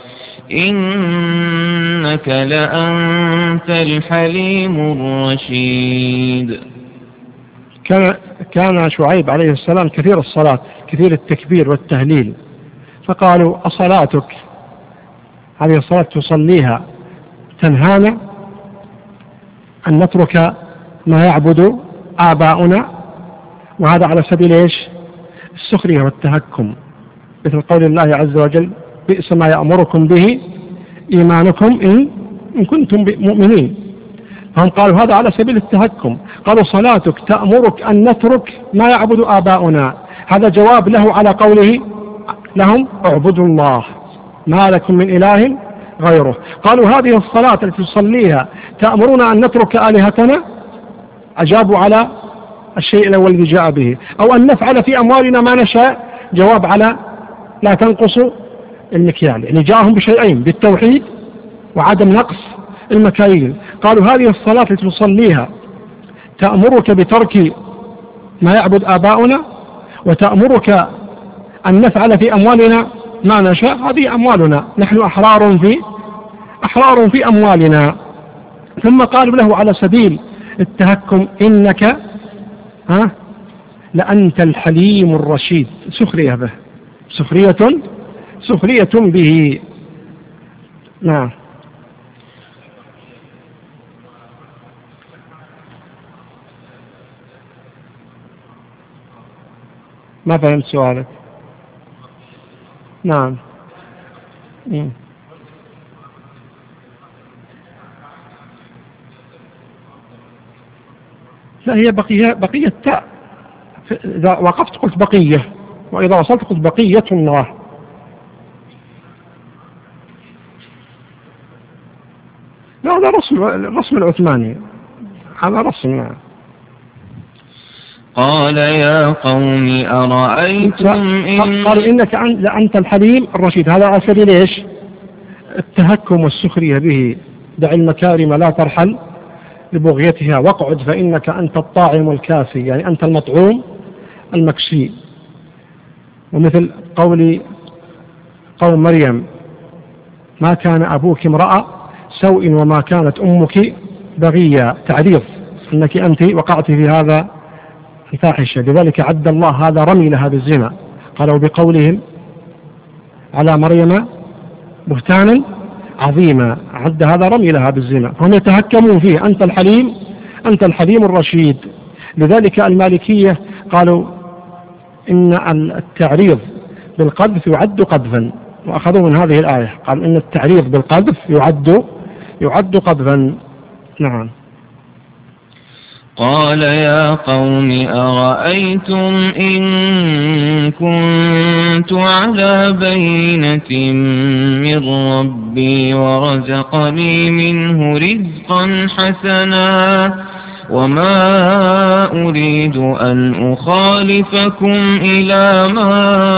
إنك لأنت الحليم الرشيد. كان كان شعيب عليه السلام كثير الصلاة، كثير التكبير والتهليل، فقالوا أصلاتك، هذه الصلاة تصليها تنهانا أن نترك ما يعبد آباؤنا؟ وهذا على سبيل إيش؟ السخرية والتهكم، مثل قول الله عز وجل بئس ما يأمركم به إيمانكم إن, إن كنتم مؤمنين. هم قالوا هذا على سبيل التهكم. قالوا صلاتك تأمرك أن نترك ما يعبد آباؤنا، هذا جواب له على قوله لهم اعبدوا الله ما لكم من إله غيره. قالوا هذه الصلاة التي تصليها تأمرنا أن نترك آلهتنا، أجابوا على الشيء الأول الذي جاء به. أو أن نفعل في أموالنا ما نشاء، جواب على لا تنقصوا المكيال، يعني جاءهم بشيئين، بالتوحيد وعدم نقص المكاييل. قالوا هذه الصلاة التي تصليها تأمرك بترك ما يعبد آباؤنا، وتأمرك أن نفعل في أموالنا ما نشاء، هذه أموالنا، نحن أحرار في أحرار في أموالنا. ثم قالوا له على سبيل التهكم إنك ها لأنت الحليم الرشيد، سخرية به، سخرية سخرية به. نعم. ما فهمت سؤالك. نعم. مم. لا، هي بقية بقية تاء، إذا وقفت قلت بقية، وإذا وصلت قلت بقية الله. لا، هذا رسم الرسم العثماني، هذا رسم. نعم. قال يا قوم أرأيتم إن قال إنك أنت الحليم الرشيد، هذا على سبيل إيش؟ التهكم والسخرية به. دع المكارم لا ترحل لبغيتها، واقعد فإنك أنت الطاعم الكافي، يعني أنت المطعوم المكسي. ومثل قول قوم مريم ما كان أبوك امرأ سوء وما كانت أمك بغية، تعريض أنك أنت وقعت في هذا الفاحشة، لذلك عد الله هذا رمي لها بالزنا. قالوا بقولهم على مريم بهتانا عظيما، عد هذا رمي لها بالزنا، هم يتهكمون فيه. أنت الحليم أنت الحليم الرشيد. لذلك المالكية قالوا إن التعريض بالقذف يعد قذفا، وأخذوا من هذه الآية، قال إن التعريض بالقذف يعد يعد قذفا. نعم. قال يا قوم أرأيتم إن كنت على بينة من ربي ورزقني منه رزقا حسنا وما أريد أن أخالفكم إلى ما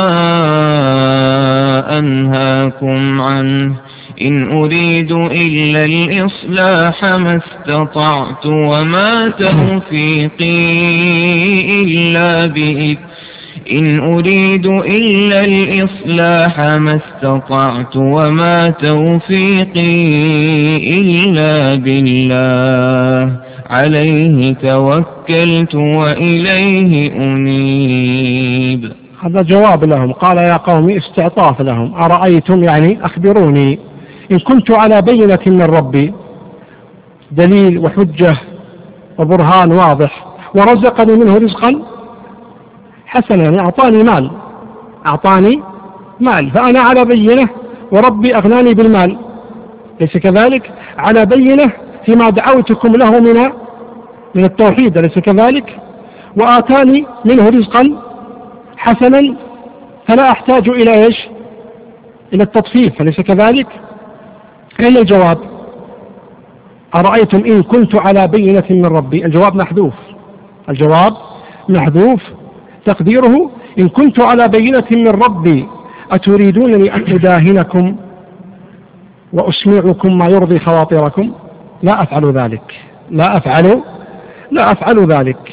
أنهاكم عنه إن أريد إلا الإصلاح ما استطعت وما توفيقي إلا بإذن إن أريد إلا الإصلاح ما استطعت وما توفيقي إلا بالله عليه توكلت وإليه أنيب. هذا جواب لهم. قال يا قوم استعطاف لهم، أرأيتم يعني أخبروني إن كنت على بينة من ربي، دليل وحجة وبرهان واضح، ورزقني منه رزقا حسنا، يعني أعطاني مال أعطاني مال فأنا على بينة وربي أغناني بالمال، ليس كذلك؟ على بينة فيما دعوتكم له من من التوحيد، ليس كذلك؟ وآتاني منه رزقا حسنا فلا أحتاج إلى إيش؟ إلى التطفيف، ليس كذلك؟ أين الجواب؟ أرأيتم إن كنت على بينة من ربي، الجواب محذوف، الجواب محذوف تقديره إن كنت على بينة من ربي أتريدونني أن أداهنكم وأسمعكم ما يرضي خواطركم؟ لا أفعل ذلك، لا أفعل لا أفعل ذلك،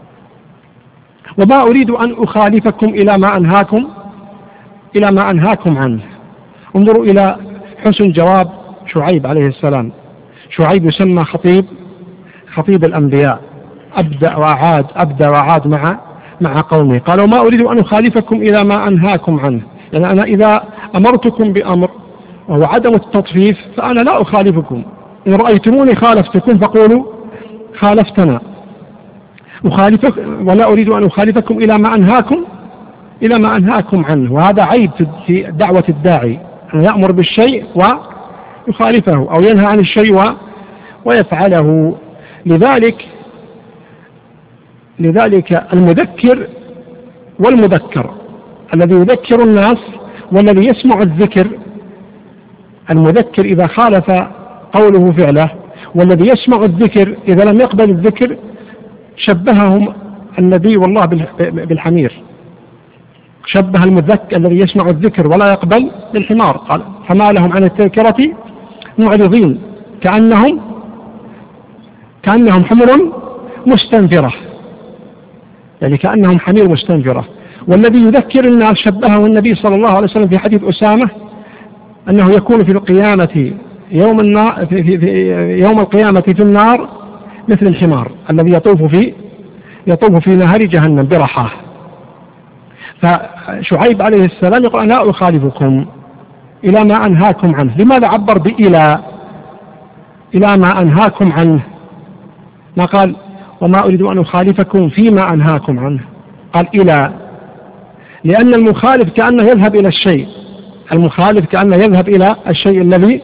وما أريد أن أخالفكم إلى ما أنهاكم إلى ما أنهاكم عنه. انظروا إلى حسن جواب شعيب عليه السلام. شعيب يسمى خطيب خطيب الأنبياء، أبدأ وأعاد أبدأ وأعاد مع مع قومه. قالوا ما أريد أن أخالفكم إلى ما أنهاكم عنه، يعني أنا إذا أمرتكم بأمر وهو عدم التطفيف فأنا لا أخالفكم، إن رأيتموني خالفتكم فقولوا خالفتنا، أخالفك ولا أريد أن أخالفكم إلى ما أنهاكم إلى ما أنهاكم عنه. وهذا عيب في دعوة الداعي، أن يأمر بالشيء ويخالفه أو ينهى عن الشيء ويفعله. لذلك لذلك المذكر والمذكر، الذي يذكر الناس والذي يسمع الذكر، المذكر إذا خالف قوله فعله، والذي يسمع الذكر إذا لم يقبل الذكر، شبههم النبي والله بالحمير، شبه المذكر الذي يسمع الذكر ولا يقبل بالحمار، قال فما لهم عن التذكرة معرضين كأنهم كأنهم حمر مستنفرة، يعني كأنهم حمير مستنفرة. والذي يذكر الناس شبهه النبي صلى الله عليه وسلم في حديث أسامة أنه يكون في القيامة يوم النار في, في, في يوم القيامة في النار مثل الحمار الذي يطوف في يطوف في نهر جهنم برحاه. فشعيب عليه السلام يقول أنا لا أخالفكم إلى ما أنهاكم عنه. لماذا عبر بإلى إلى ما أنهاكم عنه؟ ما قال وما أريد أن أخالفكم فيما أنهاكم عنه، قال إلى، لأن المخالف كأنه يذهب إلى الشيء، المخالف كأنه يذهب إلى الشيء الذي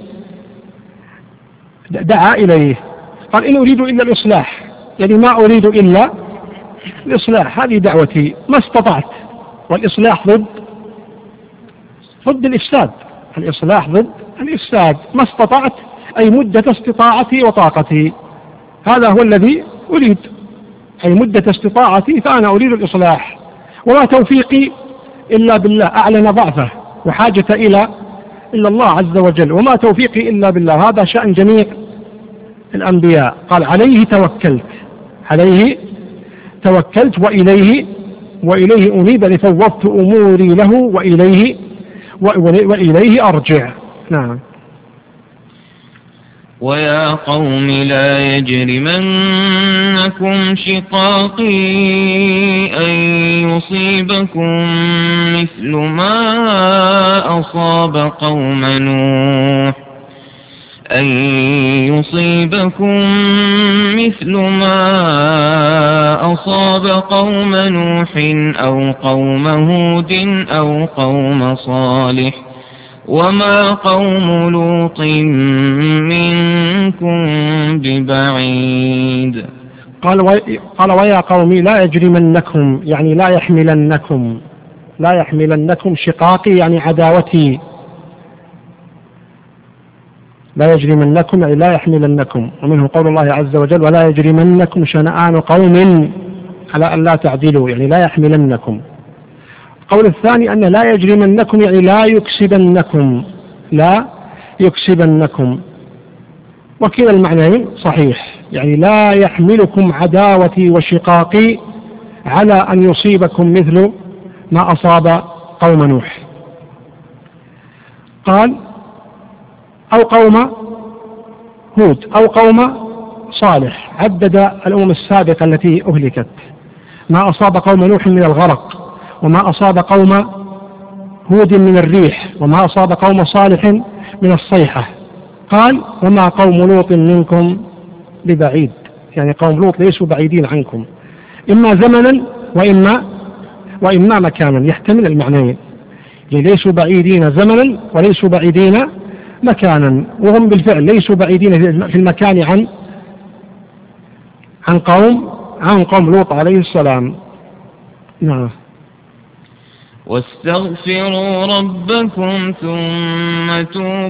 دعا إليه. قال إن أريد إلا الإصلاح، يعني ما أريد إلا الإصلاح، هذه دعوتي ما استطعت، والإصلاح ضد ضد الإفساد، الإصلاح ضد الإفساد، ما استطعت أي مدة استطاعتي وطاقتي، هذا هو الذي أريد، أي مدة استطاعتي فأنا أريد الإصلاح، وما توفيقي إلا بالله، أعلن ضعفه وحاجة إلى إلا الله عز وجل، وما توفيقي إلا بالله، هذا شأن جميع الأنبياء. قال عليه توكلت، عليه توكلت وإليه وإليه أنيب، لفوضت أموري له وإليه وإليه أرجع. نعم. ويا قوم لا يجرمنكم شقاقي أن يصيبكم مثل ما أصاب قوم نوح أن يصيبكم مثل ما أصاب قوم نوح أو قوم هود أو قوم صالح، وما قوم لوط منكم ببعيد. قال وي... قال ويا قومي لا يجرمنكم يعني لا يحملنكم لا يحملنكم شقاقي يعني عداوتي، لا يجرمنكم يعني لا يحملنكم. ومنه قول الله عز وجل ولا يجرمنكم شنآن قوم على أن لا تعدلوا يعني لا يحملنكم. القول الثاني أن لا يجرمنكم يعني لا يكسبنكم لا يكسبنكم، وكلا المعنيين صحيح، يعني لا يحملكم عداوتي وشقاقي على أن يصيبكم مثل ما أصاب قوم نوح. قال أو قوم هود أو قوم صالح، عدد الأمم السابقة التي أهلكت، ما أصاب قوم نوح من الغرق، وما أصاب قوم هود من الريح، وما أصاب قوم صالح من الصيحة. قال وما قوم لوط منكم ببعيد، يعني قوم لوط ليسوا بعيدين عنكم، إما زمنا وإما وإما مكانا، يحتمل المعنيين، يعني ليسوا بعيدين زمنا وليسوا بعيدين مكانا، وهم بالفعل ليسوا بعيدين في المكان عن عن قوم عن قوم لوط عليه السلام. نعم. واستغفروا ربكم ثم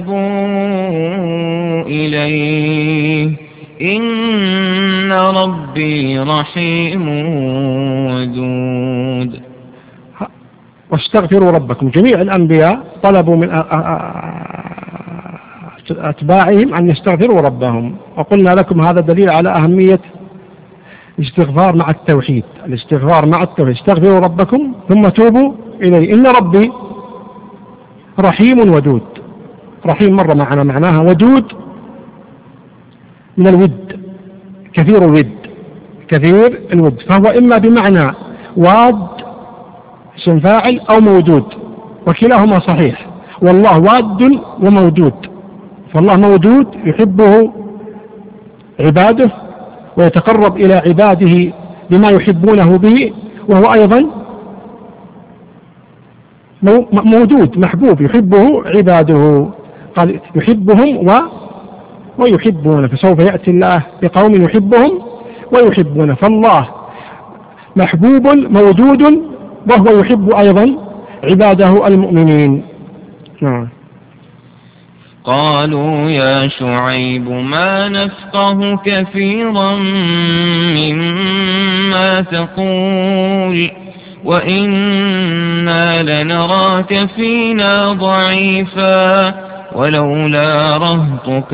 توبوا إليه إن ربي رحيم ودود. واستغفروا ربكم، جميع الأنبياء طلبوا من أتباعهم أن يستغفروا ربهم، وقلنا لكم هذا دليل على أهمية الاستغفار مع التوحيد. الاستغفار مع التوحيد، استغفروا ربكم ثم توبوا إليه إن ربي رحيم ودود. رحيم مرة معنا معناها، ودود من الود، كثير الود كثير الود، فهو إما بمعنى واد اسم فاعل أو مودود، وكلاهما صحيح، والله واد ومودود، فالله مودود يحبه عباده ويتقرب إلى عباده بما يحبونه به، وهو أيضا مودود محبوب يحبه عباده، قال يحبهم و ويحبون، فسوف يأتي الله بقوم يحبهم ويحبون، فالله محبوب مودود وهو يحب أيضا عباده المؤمنين. نعم. قالوا يا شعيب ما نفقه كثيرا مما تقول وإنا لنراك فينا ضعيفا ولولا رهطك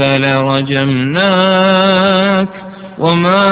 لرجمناك وما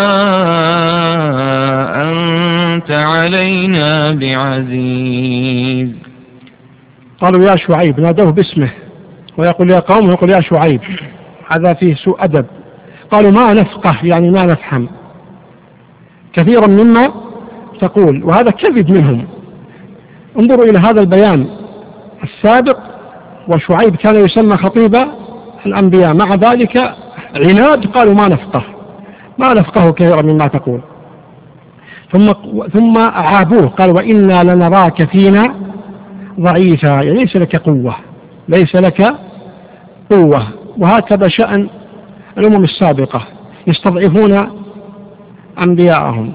أنت علينا بعزيز. قالوا يا شعيب، نادوه باسمه ويقول يا قوم ويقول يا شعيب، هذا فيه سوء أدب. قالوا ما نفقه يعني ما نفهم كثيرا مما تقول، وهذا كذب منهم. انظروا إلى هذا البيان السابق، وشعيب كان يسمى خطيب الأنبياء، مع ذلك عناد قالوا ما نفقه ما نفقه كثيرا مما تقول. ثم ثم عابوه قال وإنا لنراك فينا ضعيفا، يعني ليس لك قوة ليس لك قوة. وهكذا شأن الأمم السابقة، يستضعفون أنبياءهم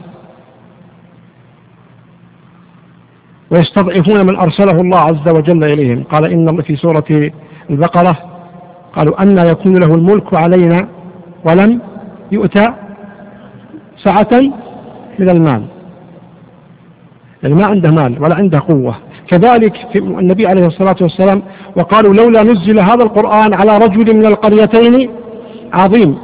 ويستضعفون من أرسله الله عز وجل إليهم. قال إن في سورة البقرة قالوا أن يكون له الملك علينا ولم يؤتى سعة من المال، يعني ما عنده مال ولا عنده قوة. كذلك في النبي عليه الصلاة والسلام وقالوا لولا نزل هذا القرآن على رجل من القريتين عظيم،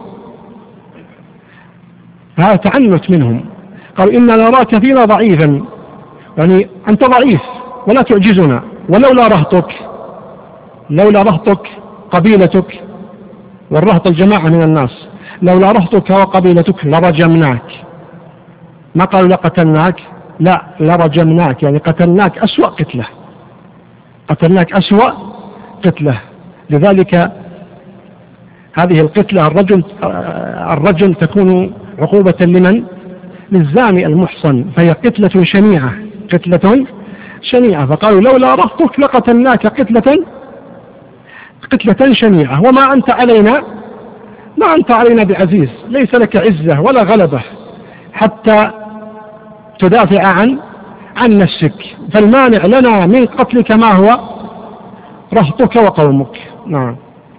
هذا تعنت منهم. قالوا إنا نراك فينا ضعيفا، يعني أنت ضعيف ولا تعجزنا، ولولا رهطك لولا رهطك قبيلتك، والرهط الجماعة من الناس، لولا رهطك وقبيلتك لرجمناك. ما قالوا لقتلناك، لا لرجمناك، يعني قتلناك أسوأ قتلة قتلناك أسوأ قتلة. لذلك هذه القتلة الرجل الرجل تكون عقوبة لمن؟ للزاني المحصن، فهي قتلة شنيعة قتلة شنيعة. فقالوا لولا رهطك لقتلناك قتلة قتلة شنيعة، وما أنت علينا ما أنت علينا بعزيز، ليس لك عزة ولا غلبة حتى تدافع عن عن نفسك، فالمانع لنا من قتلك ما هو؟ رهطك وقومك. نعم.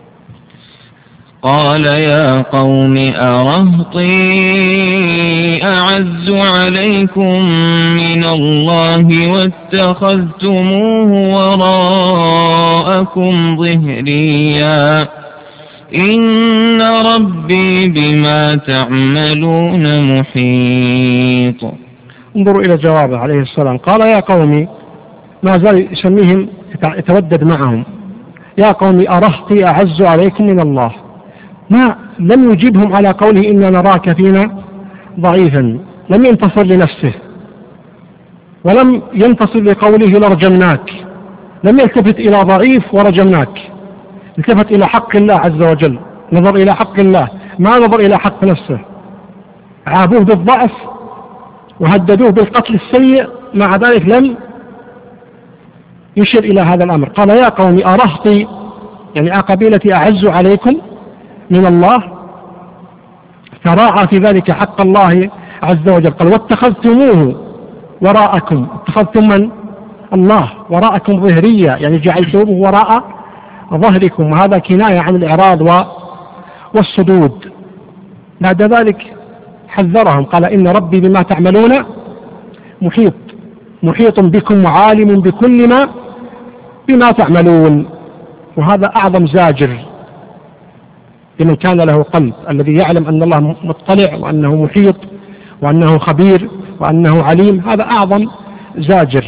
قال يا قوم أرهطي أعز عليكم من الله واتخذتموه وراءكم ظهريا إن ربي بما تعملون محيط. انظروا إلى جوابه عليه السلام، قال يا قوم، ما زال يسميهم يتودد معهم، يا قوم أرهطي أعز عليكم من الله. ما لم يجيبهم على قوله إنا نراك فينا ضعيفا، لم ينتصر لنفسه ولم ينتصر لقوله لرجمناك، لم يلتفت إلى ضعيف ورجمناك، التفت إلى حق الله عز وجل، نظر إلى حق الله ما نظر إلى حق نفسه. عابوه بالضعف وهددوه بالقتل السيء، مع ذلك لم يشير إلى هذا الأمر. قال يا قوم أرهطي، يعني قبيلتي أعز عليكم من الله، تراعى في ذلك حق الله عز وجل. قال واتخذتموه وراءكم، اتخذتم من؟ الله وراءكم ظهرية، يعني جعلتموه وراء ظهركم، وهذا كناية عن الإعراض والصدود. بعد ذلك حذرهم، قال إن ربي بما تعملون محيط، محيط بكم وعالم بكل ما بما تعملون. وهذا أعظم زاجر لمن كان له قلب، الذي يعلم أن الله مطلع وأنه محيط وأنه خبير وأنه عليم، هذا أعظم زاجر.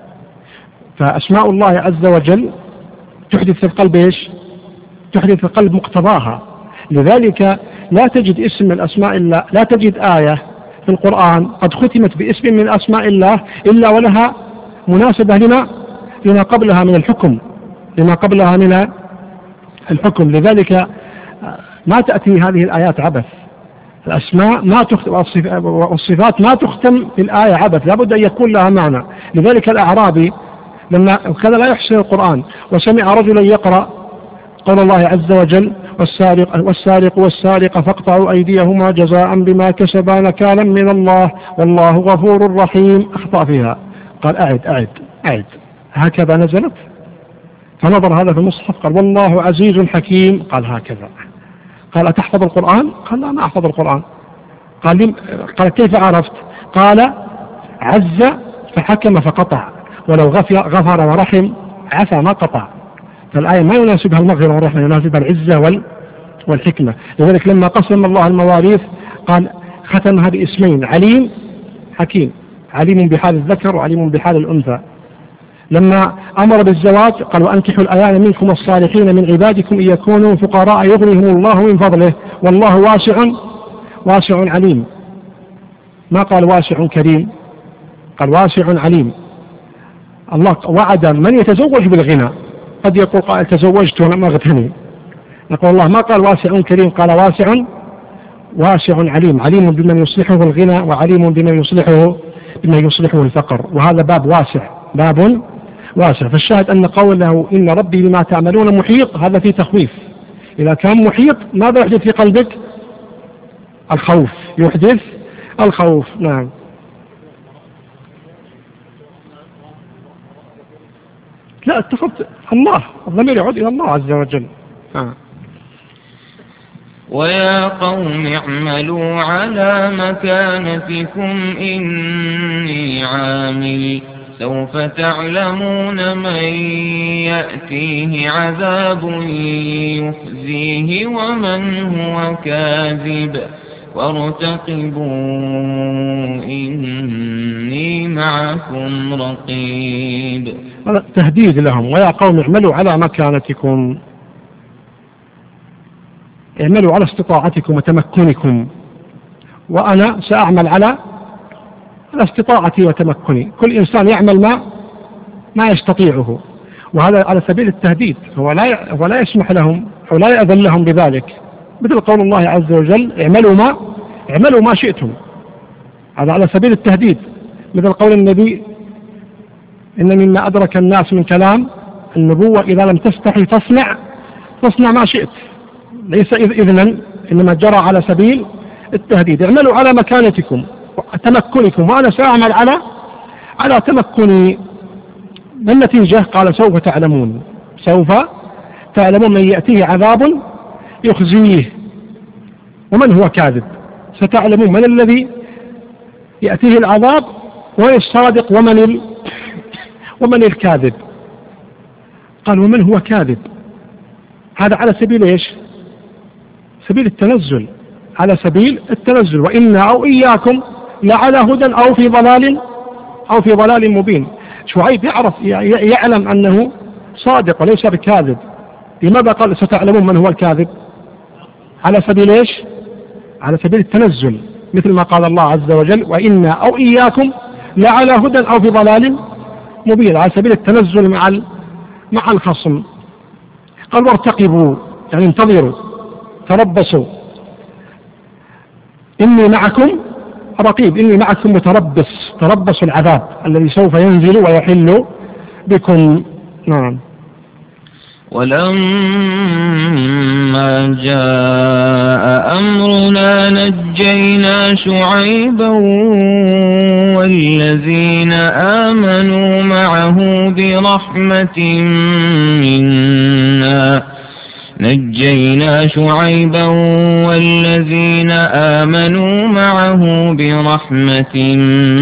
فأسماء الله عز وجل تحدث في القلب إيش؟ تحدث في القلب مقتضاها. لذلك لا تجد اسم من أسماء الله، لا تجد آية في القرآن قد ختمت باسم من أسماء الله إلا ولها مناسبة لما لما قبلها من الحكم، لما قبلها من الحكم. لذلك ما تأتي هذه الآيات عبث، الأسماء ما تختم والصفات ما تختم في الآية عبث، لابد أن يكون لها معنى. لذلك الأعرابي لما كان لا يحسن القرآن وسمع رجلا يقرأ قول الله عز وجل والسارق والسارق والسارقة فاقطعوا أيديهما جزاء بما كسبا نكالا من الله والله غفور رحيم، أخطأ فيها، قال أعد أعد أعد هكذا نزلت. فنظر هذا في المصحف قال والله عزيز حكيم، قال هكذا. قال أتحفظ القرآن؟ قال لا، ما أحفظ القرآن. قال لي قال كيف عرفت؟ قال عز فحكم فقطع، ولو غفر ورحم عفى ما قطع. فالآية ما يناسبها المغفرة والرحمة، يناسبها العزة والحكمة. لذلك لما قسم الله المواريث قال ختمها باسمين، عليم حكيم، عليم بحال الذكر وعليم بحال الأنثى. لما أمر بالزواج قال وأنكحوا الأيام منكم الصالحين من عبادكم إن يكونوا فقراء يغنيهم الله من فضله والله واسع واسع عليم. ما قال واسع كريم، قال واسع عليم. الله وعد من يتزوج بالغنى. قد يقول قائل تزوجت ولم أغتني، نقول الله ما قال واسع كريم، قال واسع واسع عليم، عليم بمن يصلحه الغنى وعليم بمن يصلحه بمن يصلحه الفقر. وهذا باب واسع، باب واسع. فالشاهد أن قوله إن ربي بما تعملون محيط هذا فيه تخويف. إذا كان محيط ماذا يحدث في قلبك؟ الخوف، يحدث الخوف. نعم. لا اتخذت الله، الضمير يعود إلى الله عز وجل. آه. ويا قوم اعملوا على مكانتكم إني عامل سوف تعلمون من يأتيه عذاب يخزيه ومن هو كاذب وارتقبوا إني معكم رقيب. هذا تهديد لهم، ويا قوم اعملوا على مكانتكم، اعملوا على استطاعتكم وتمكنكم، وأنا سأعمل على استطاعتي وتمكني. كل إنسان يعمل ما ما يستطيعه، وهذا على سبيل التهديد. هو لا هو لا يسمح لهم أو لا يأذن لهم بذلك، مثل قول الله عز وجل اعملوا ما اعملوا ما شئتم، هذا على سبيل التهديد. مثل قول النبي إن مما أدرك الناس من كلام النبوة إذا لم تستحي فاصنع فاصنع ما شئت، ليس إذنا، إنما جرى على سبيل التهديد. اعملوا على مكانتكم وتمكنكم وأنا سأعمل على على تمكني. ما النتيجة؟ قال سوف تعلمون، سوف تعلمون من يأتيه عذاب يخزيه ومن هو كاذب. ستعلمون من الذي يأتيه العذاب ومن الصادق ومن ال... ومن الكاذب. قال ومن هو كاذب، هذا على سبيل ايش؟ سبيل التنزل، على سبيل التنزل. وإنا أو إياكم لعلى هدى أو في ضلال أو في ضلال مبين. شعيب يعرف يعلم أنه صادق وليس بكاذب. لماذا قال ستعلمون من هو الكاذب؟ على سبيل ايش؟ على سبيل التنزل، مثل ما قال الله عز وجل وإنا أو إياكم لعلى هدى أو في ضلال مبين، على سبيل التنزل مع مع الخصم. قال وارتقبوا، يعني انتظروا، تربصوا، إني معكم رقيب، إني معكم متربص، تربصوا العذاب الذي سوف ينزل ويحل بكم. نعم. ولما جاء أمرنا نجينا شعيبا والذين آمنوا معه برحمة منا نجينا شعيبا والذين آمنوا معه برحمة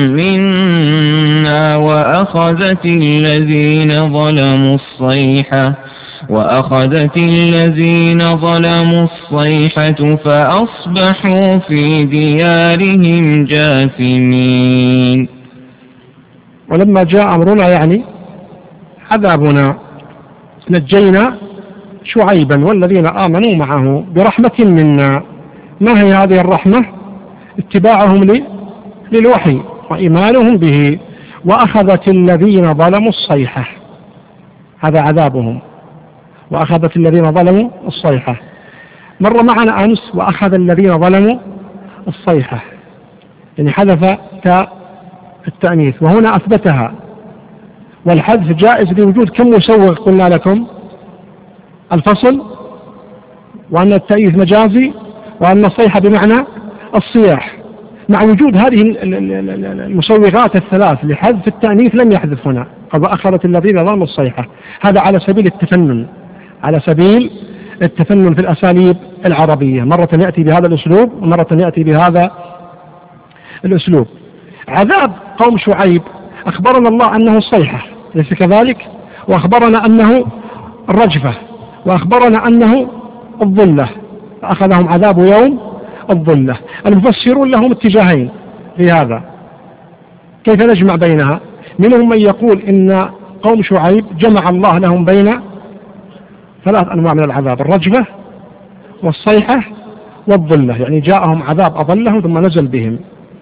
منا وأخذت الذين ظلموا الصيحة وأخذت الذين ظلموا الصيحة فأصبحوا في ديارهم جاثمين. ولما جاء أمرنا يعني عذابنا نجينا شعيبا والذين آمنوا معه برحمة منا. ما هي هذه الرحمة؟ اتباعهم للوحي وإيمانهم به. وأخذت الذين ظلموا الصيحة، هذا عذابهم، وأخذت الذين ظلموا الصيحة. مر معنا أمس وأخذ الذين ظلموا الصيحة، يعني حذف تاء التأنيث وهنا أثبتها. والحذف جائز لوجود كم مسوغ قلنا لكم؟ الفصل، وأن التأنيث مجازي، وأن الصيحة بمعنى الصياح. مع وجود هذه المسوغات الثلاث لحذف التأنيث لم يحذف هنا. قد أخذت الذين ظلموا الصيحة، هذا على سبيل التفنن، على سبيل التفنن في الأساليب العربية، مرة يأتي بهذا الأسلوب ومرة يأتي بهذا الأسلوب. عذاب قوم شعيب أخبرنا الله أنه الصيحة، ليس كذلك؟ وأخبرنا أنه الرجفة، وأخبرنا أنه الظلة، فأخذهم عذاب يوم الظلة. المفسرون لهم اتجاهين في هذا، كيف نجمع بينها؟ منهم من يقول إن قوم شعيب جمع الله لهم بين ثلاث أنواع من العذاب: الرجفة والصيحة والظلة، يعني جاءهم عذاب أظلهم ثم نزل بهم.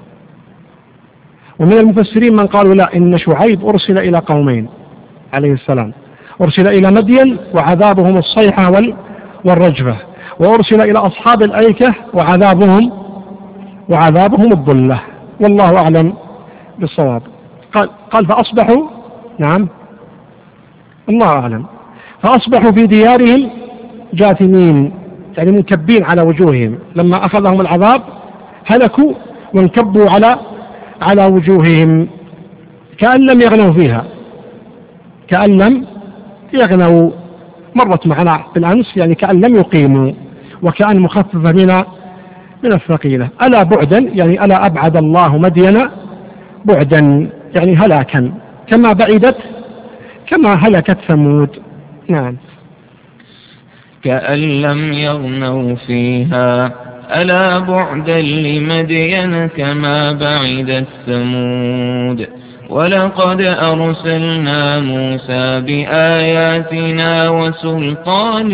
ومن المفسرين من قالوا لا، إن شعيب أرسل إلى قومين عليه السلام، أرسل إلى مدين وعذابهم الصيحة والرجفة، وأرسل إلى أصحاب الأيكة وعذابهم وعذابهم الظلة، والله أعلم بالصواب. قال, قال فأصبحوا، نعم الله أعلم، فأصبحوا في ديارهم جاثمين، يعني منكبين على وجوههم، لما أخذهم العذاب هلكوا وانكبوا على على وجوههم كأن لم يغنوا فيها، كأن لم يغنوا. مرت معنا بالأمس، يعني كأن لم يقيموا، وكأن مخففة من من الثقيلة. ألا بعدا، يعني ألا أبعد الله مدين بعدا، يعني هلاكا، كما بعدت كما هلكت ثمود. نعم. كأن لم يغنوا فيها ألا بعدا لمدين كما بعدت ثمود. ولقد أرسلنا موسى بآياتنا وسلطان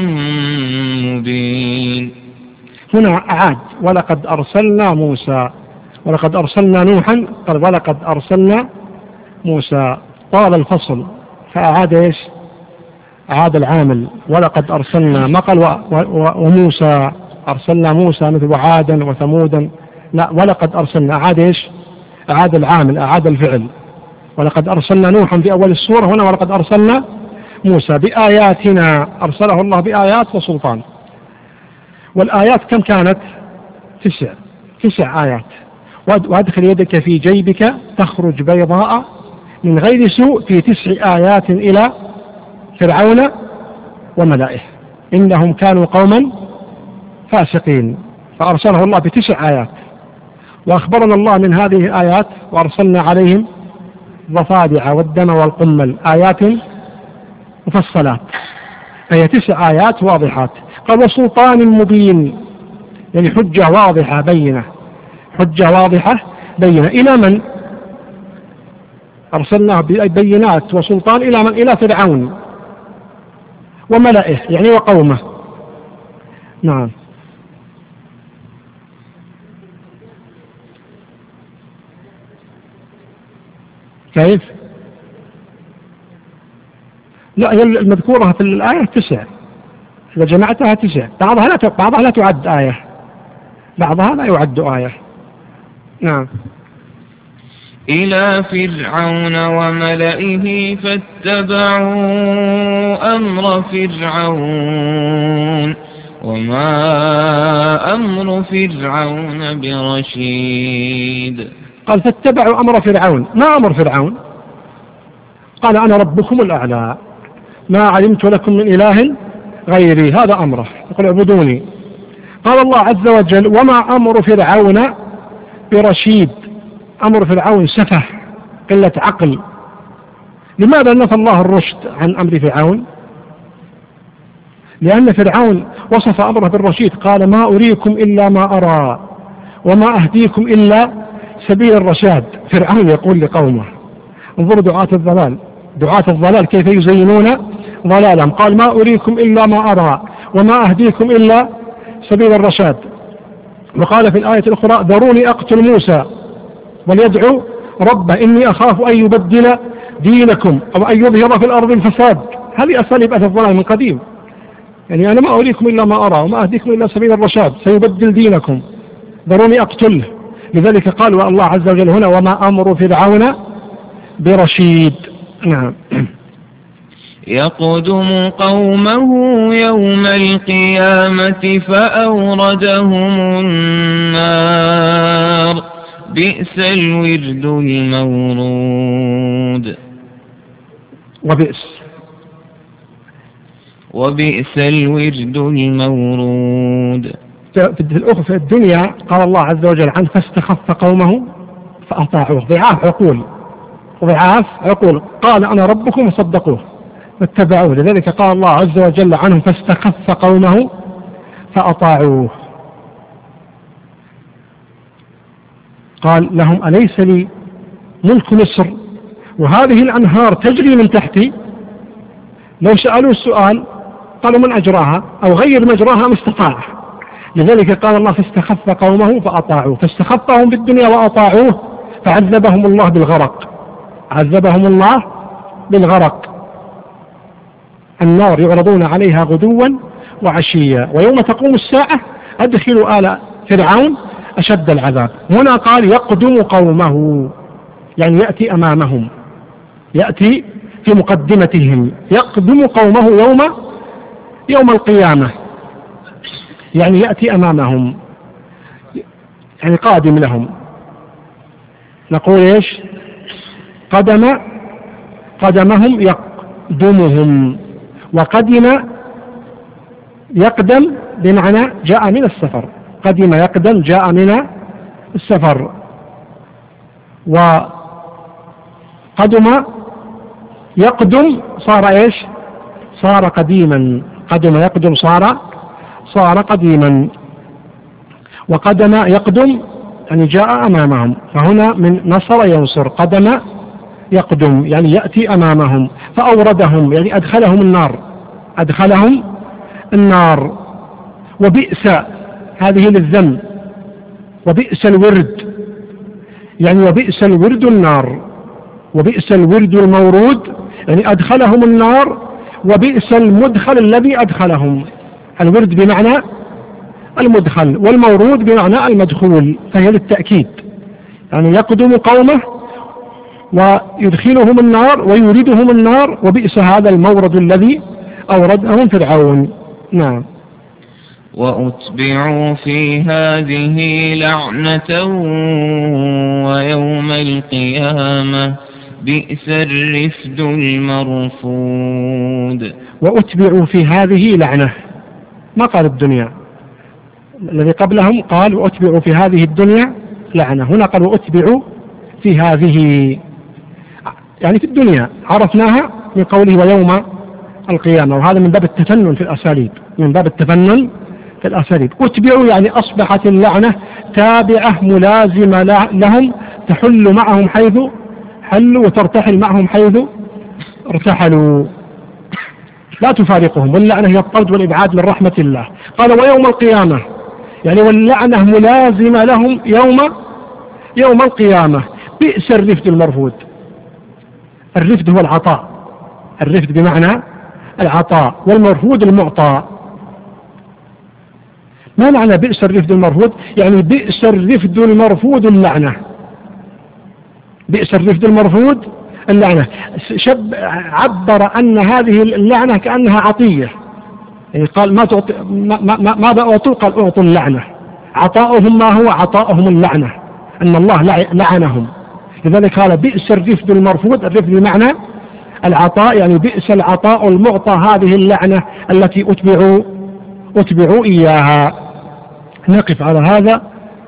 مبين. هنا أعاد ولقد أرسلنا موسى، ولقد أرسلنا نوحا، قال ولقد أرسلنا موسى، طال الفصل فأعاد إيش؟ أعاد العامل. ولقد أرسلنا، ما قال و و وموسى أرسلنا موسى مثل وعادا وثمودا، لا، ولقد أرسلنا، أعاد إيش؟ أعاد العامل، أعاد الفعل. ولقد أرسلنا نوحا في أول السورة، هنا ولقد أرسلنا موسى بآياتنا، أرسله الله بآيات وسلطان. والآيات كم كانت؟ تسع تسع آيات. وأدخل يدك في جيبك تخرج بيضاء من غير سوء في تسع آيات إلى فرعون وملئه إنهم كانوا قوما فاسقين. فأرسله الله بتسع آيات، وأخبرنا الله من هذه الآيات وأرسلنا عليهم ضفادع والدم والقمل آيات مفصلات، فهي تسع آيات واضحات. قال وسلطان مبين، يعني حجة واضحة بينة، حجة واضحة بينة. إلى من أرسلناه ببينات وسلطان؟ إلى من؟ إلى فرعون وملئه يعني وقومه. نعم. كيف؟ لا، هي المذكورة في الآية تسع، إذا جمعتها تسع، بعضها لا بعضها لا تعد آية، بعضها لا يعد آية. نعم. إلى فرعون وملئه فاتبعوا أمر فرعون وما أمر فرعون برشيد. قال فاتبعوا أمر فرعون. ما أمر فرعون؟ قال أنا ربكم الأعلى ما علمت لكم من إله غيري، هذا أمره، يقول اعبدوني. قال الله عز وجل وما أمر فرعون برشيد، أمر فرعون سفه، قلة عقل. لماذا نفى الله الرشد عن أمر فرعون؟ لأن فرعون وصف أمره بالرشيد، قال ما أريكم إلا ما أرى وما أهديكم إلا سبيل الرشاد. فرعون يقول لقومه، انظروا دعاة الضلال، دعاة الضلال كيف يزينون ضلالهم. قال ما أريكم إلا ما أرى وما أهديكم إلا سبيل الرشاد. وقال في الآية الأخرى ذروني أقتل موسى وليدعو ربه إني أخاف أن يبدل دينكم أو أن يظهر في الأرض الفساد. هذه أساليب أهل الضلال من قديم، يعني أنا ما أريكم إلا ما أرى وما أهديكم إلا سبيل الرشاد، سيبدل دينكم، ذروني أقتله. لذلك قال والله عز وجل هنا وما أمر فرعون برشيد. نعم. يقدم قومه يوم القيامة فأوردهم النار بئس الورد المورود. وبئس وبئس الورد المورود. في الدنيا قال الله عز وجل عنه فاستخف قومه فأطاعوه، ضعاف عقول، ضعاف عقول. قال أنا ربكم وصدقوه واتبعوه. لذلك قال الله عز وجل عنهم فاستخف قومه فأطاعوه. قال لهم أليس لي ملك مصر وهذه الأنهار تجري من تحتي؟ لو سألوا السؤال قالوا من أجراها أو غير مجراها ما استطاع. لذلك قال الله فاستخف قومه فأطاعوه، فاستخفهم بالدنيا وأطاعوه فعذبهم الله بالغرق، عذبهم الله بالغرق. النار يعرضون عليها غدوا وعشيا ويوم تقوم الساعة أدخلوا آل فرعون أشد العذاب. هنا قال يقدم قومه، يعني يأتي أمامهم، يأتي في مقدمتهم، يقدم قومه يوم يوم القيامة، يعني يأتي أمامهم، يعني قادم لهم. نقول إيش؟ قدم، قدمهم يقدمهم، وقدم يقدم بمعنى جاء من السفر، قدم يقدم جاء من السفر. وقدم يقدم صار إيش؟ صار قديما، قدم يقدم صار صار قديما. وقدم يقدم يعني جاء أمامهم، فهنا من نصر ينصر، قدم يقدم يعني يأتي أمامهم. فأوردهم يعني أدخلهم النار، أدخلهم النار. وبئس هذه للذم، وبئس الورد يعني وبئس الورد النار، وبئس الورد المورود يعني أدخلهم النار، وبئس المدخل الذي أدخلهم. الورد بمعنى المدخل والمورود بمعنى المدخول، فهي للتأكيد، يعني يقدم قومه ويدخلهم النار ويوردهم النار، وبئس هذا المورد الذي أوردهم فرعون. نعم. وأتبعوا في هذه لعنة ويوم القيامة بئس الرفد المرفود. وأتبعوا في هذه لعنة، ما قال الدنيا، الذي قبلهم قال وأتبعوا في هذه الدنيا لعنة، هنا قال وأتبعوا في هذه، يعني في الدنيا عرفناها من قوله ويوم القيامة، وهذا من باب التفنن في الأساليب، من باب التفنن في الأساليب. أتبعوا يعني أصبحت اللعنة تابعة ملازمة لهم، تحل معهم حيث حلوا وترتحل معهم حيث ارتحلوا، لا تفارقهم، واللعنة هي الطرد والإبعاد من رحمة الله. قال ويوم القيامة، يعني واللعنة ملازمة لهم يوم يوم القيامة. بئس الرفد المرفود. الرفد هو العطاء، الرفد بمعنى العطاء، والمرفود المعطى. ما معنى بئس الرفد المرفود؟ يعني بئس الرفد المرفود اللعنة، بئس الرفد المرفود اللعنة. شب عبر أن هذه اللعنة كأنها عطية، يعني قال ما تعطي ما ما ماذا أعطوا؟ قال أعطوا اللعنة. عطاؤهم ما هو؟ عطاؤهم اللعنة، أن الله لعنهم. لذلك قال بئس الرفد المرفود. الرفد بمعنى العطاء، يعني بئس العطاء المعطى هذه اللعنة التي أتبعوا أتبعوا إياها. نقف على هذا.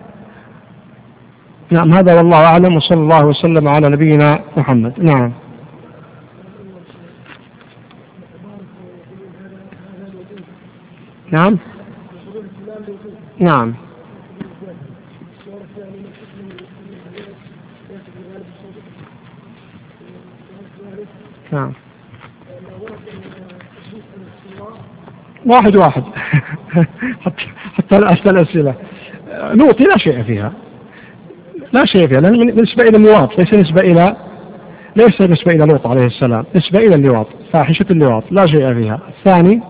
نعم، هذا والله أعلم، وصلى الله وسلم على نبينا محمد. نعم. نعم. نعم. نعم. واحد واحد حتى الأسئلة نوطي لا شيء فيها، لا شيء فيها، لأن نسبة إلى اللواط، ليس نسبة إلى ليس نسبة إلى لوط عليه السلام، نسبة إلى اللواط، فاحشة اللواط لا شيء فيها. الثاني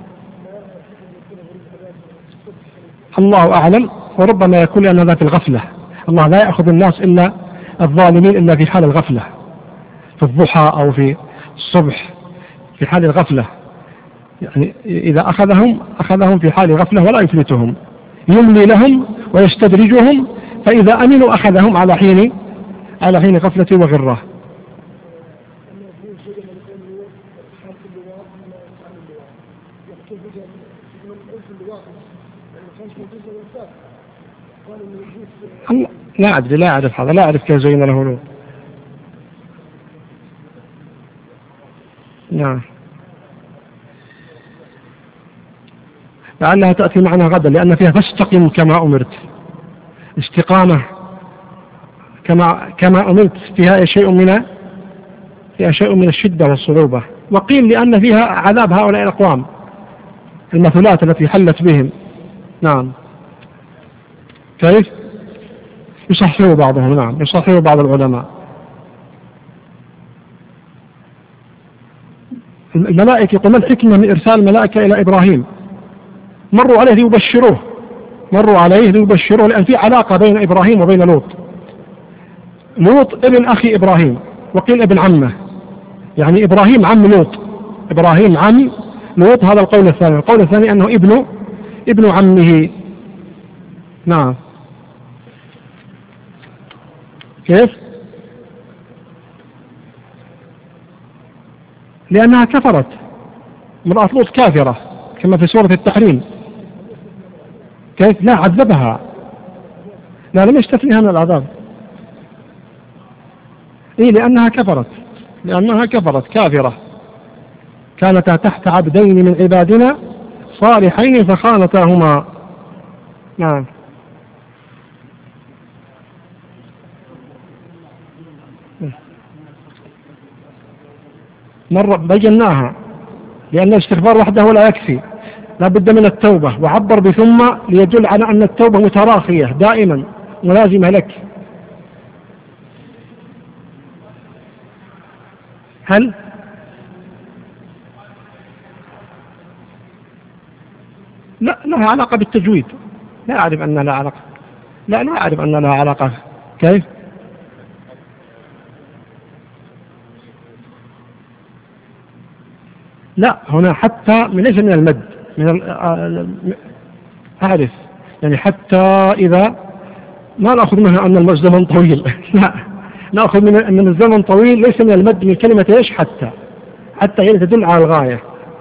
الله أعلم، وربما يكون لأن هذا في الغفلة، الله لا يأخذ الناس إلا الظالمين إلا في حال الغفلة، في الضحى أو في الصبح في حال الغفلة، يعني إذا أخذهم أخذهم في حال غفلة ولا يفلتهم، يملي لهم ويستدرجهم، فإذا أمنوا أخذهم على حين على حين غفلة وغرة. لا أدري، لا أعرف هذا، لا أعرف كيف زين له لوط. نعم، لعلها تأتي معنا غدا، لأن فيها فاستقم كما أمرت، استقامة كما كما أمرت، فيها شيء من فيها شيء من الشدة والصعوبة. وقيل لأن فيها عذاب هؤلاء الأقوام، المثلات التي حلت بهم. نعم. كيف؟ يصححه بعضهم، نعم يصححه بعض العلماء. الملائكة، يقول ما الحكمة من إرسال الملائكة إلى إبراهيم؟ مروا عليه ليبشروه، مروا عليه ليبشروه، لأن في علاقة بين إبراهيم وبين لوط. لوط ابن أخي إبراهيم، وقيل ابن عمه، يعني إبراهيم عم لوط، إبراهيم عم لوط، هذا القول الثاني. القول الثاني أنه ابن ابن عمه. نعم. كيف؟ لأنها كفرت، امرأة لوط كافرة كما في سورة التحريم. كيف؟ لا، عذبها، لا لم يستثنيها من العذاب. إيه، لأنها كفرت، لأنها كفرت كافرة، كانتا تحت عبدين من عبادنا صالحين فخانتاهما. نعم. مرة بيناها، لأن الاستغفار وحده لا يكفي، لا بد من التوبة، وعبر بثم ليدل على أن التوبة متراخية دائما ملازمة لك. هل لا لها علاقة بالتجويد؟ لا أعرف أن لها علاقة، لا لا أعرف أن لها علاقة. كيف؟ لا هنا حتى من ليس من المد، من أعرف يعني حتى إذا ما نأخذ منها أن الزمن طويل لا نأخذ من أن الزمن طويل ليس من المد، من كلمة إيش حتى، حتى هي تدل على الغاية.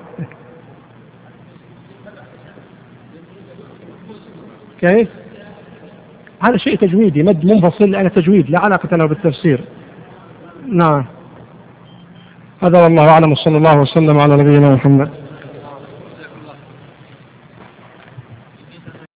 كيف؟ هذا شيء تجويدي، مد منفصل لأنه تجويد لا علاقة له بالتفسير. نعم هذا والله أعلم، صلى الله وسلم على نبينا محمد.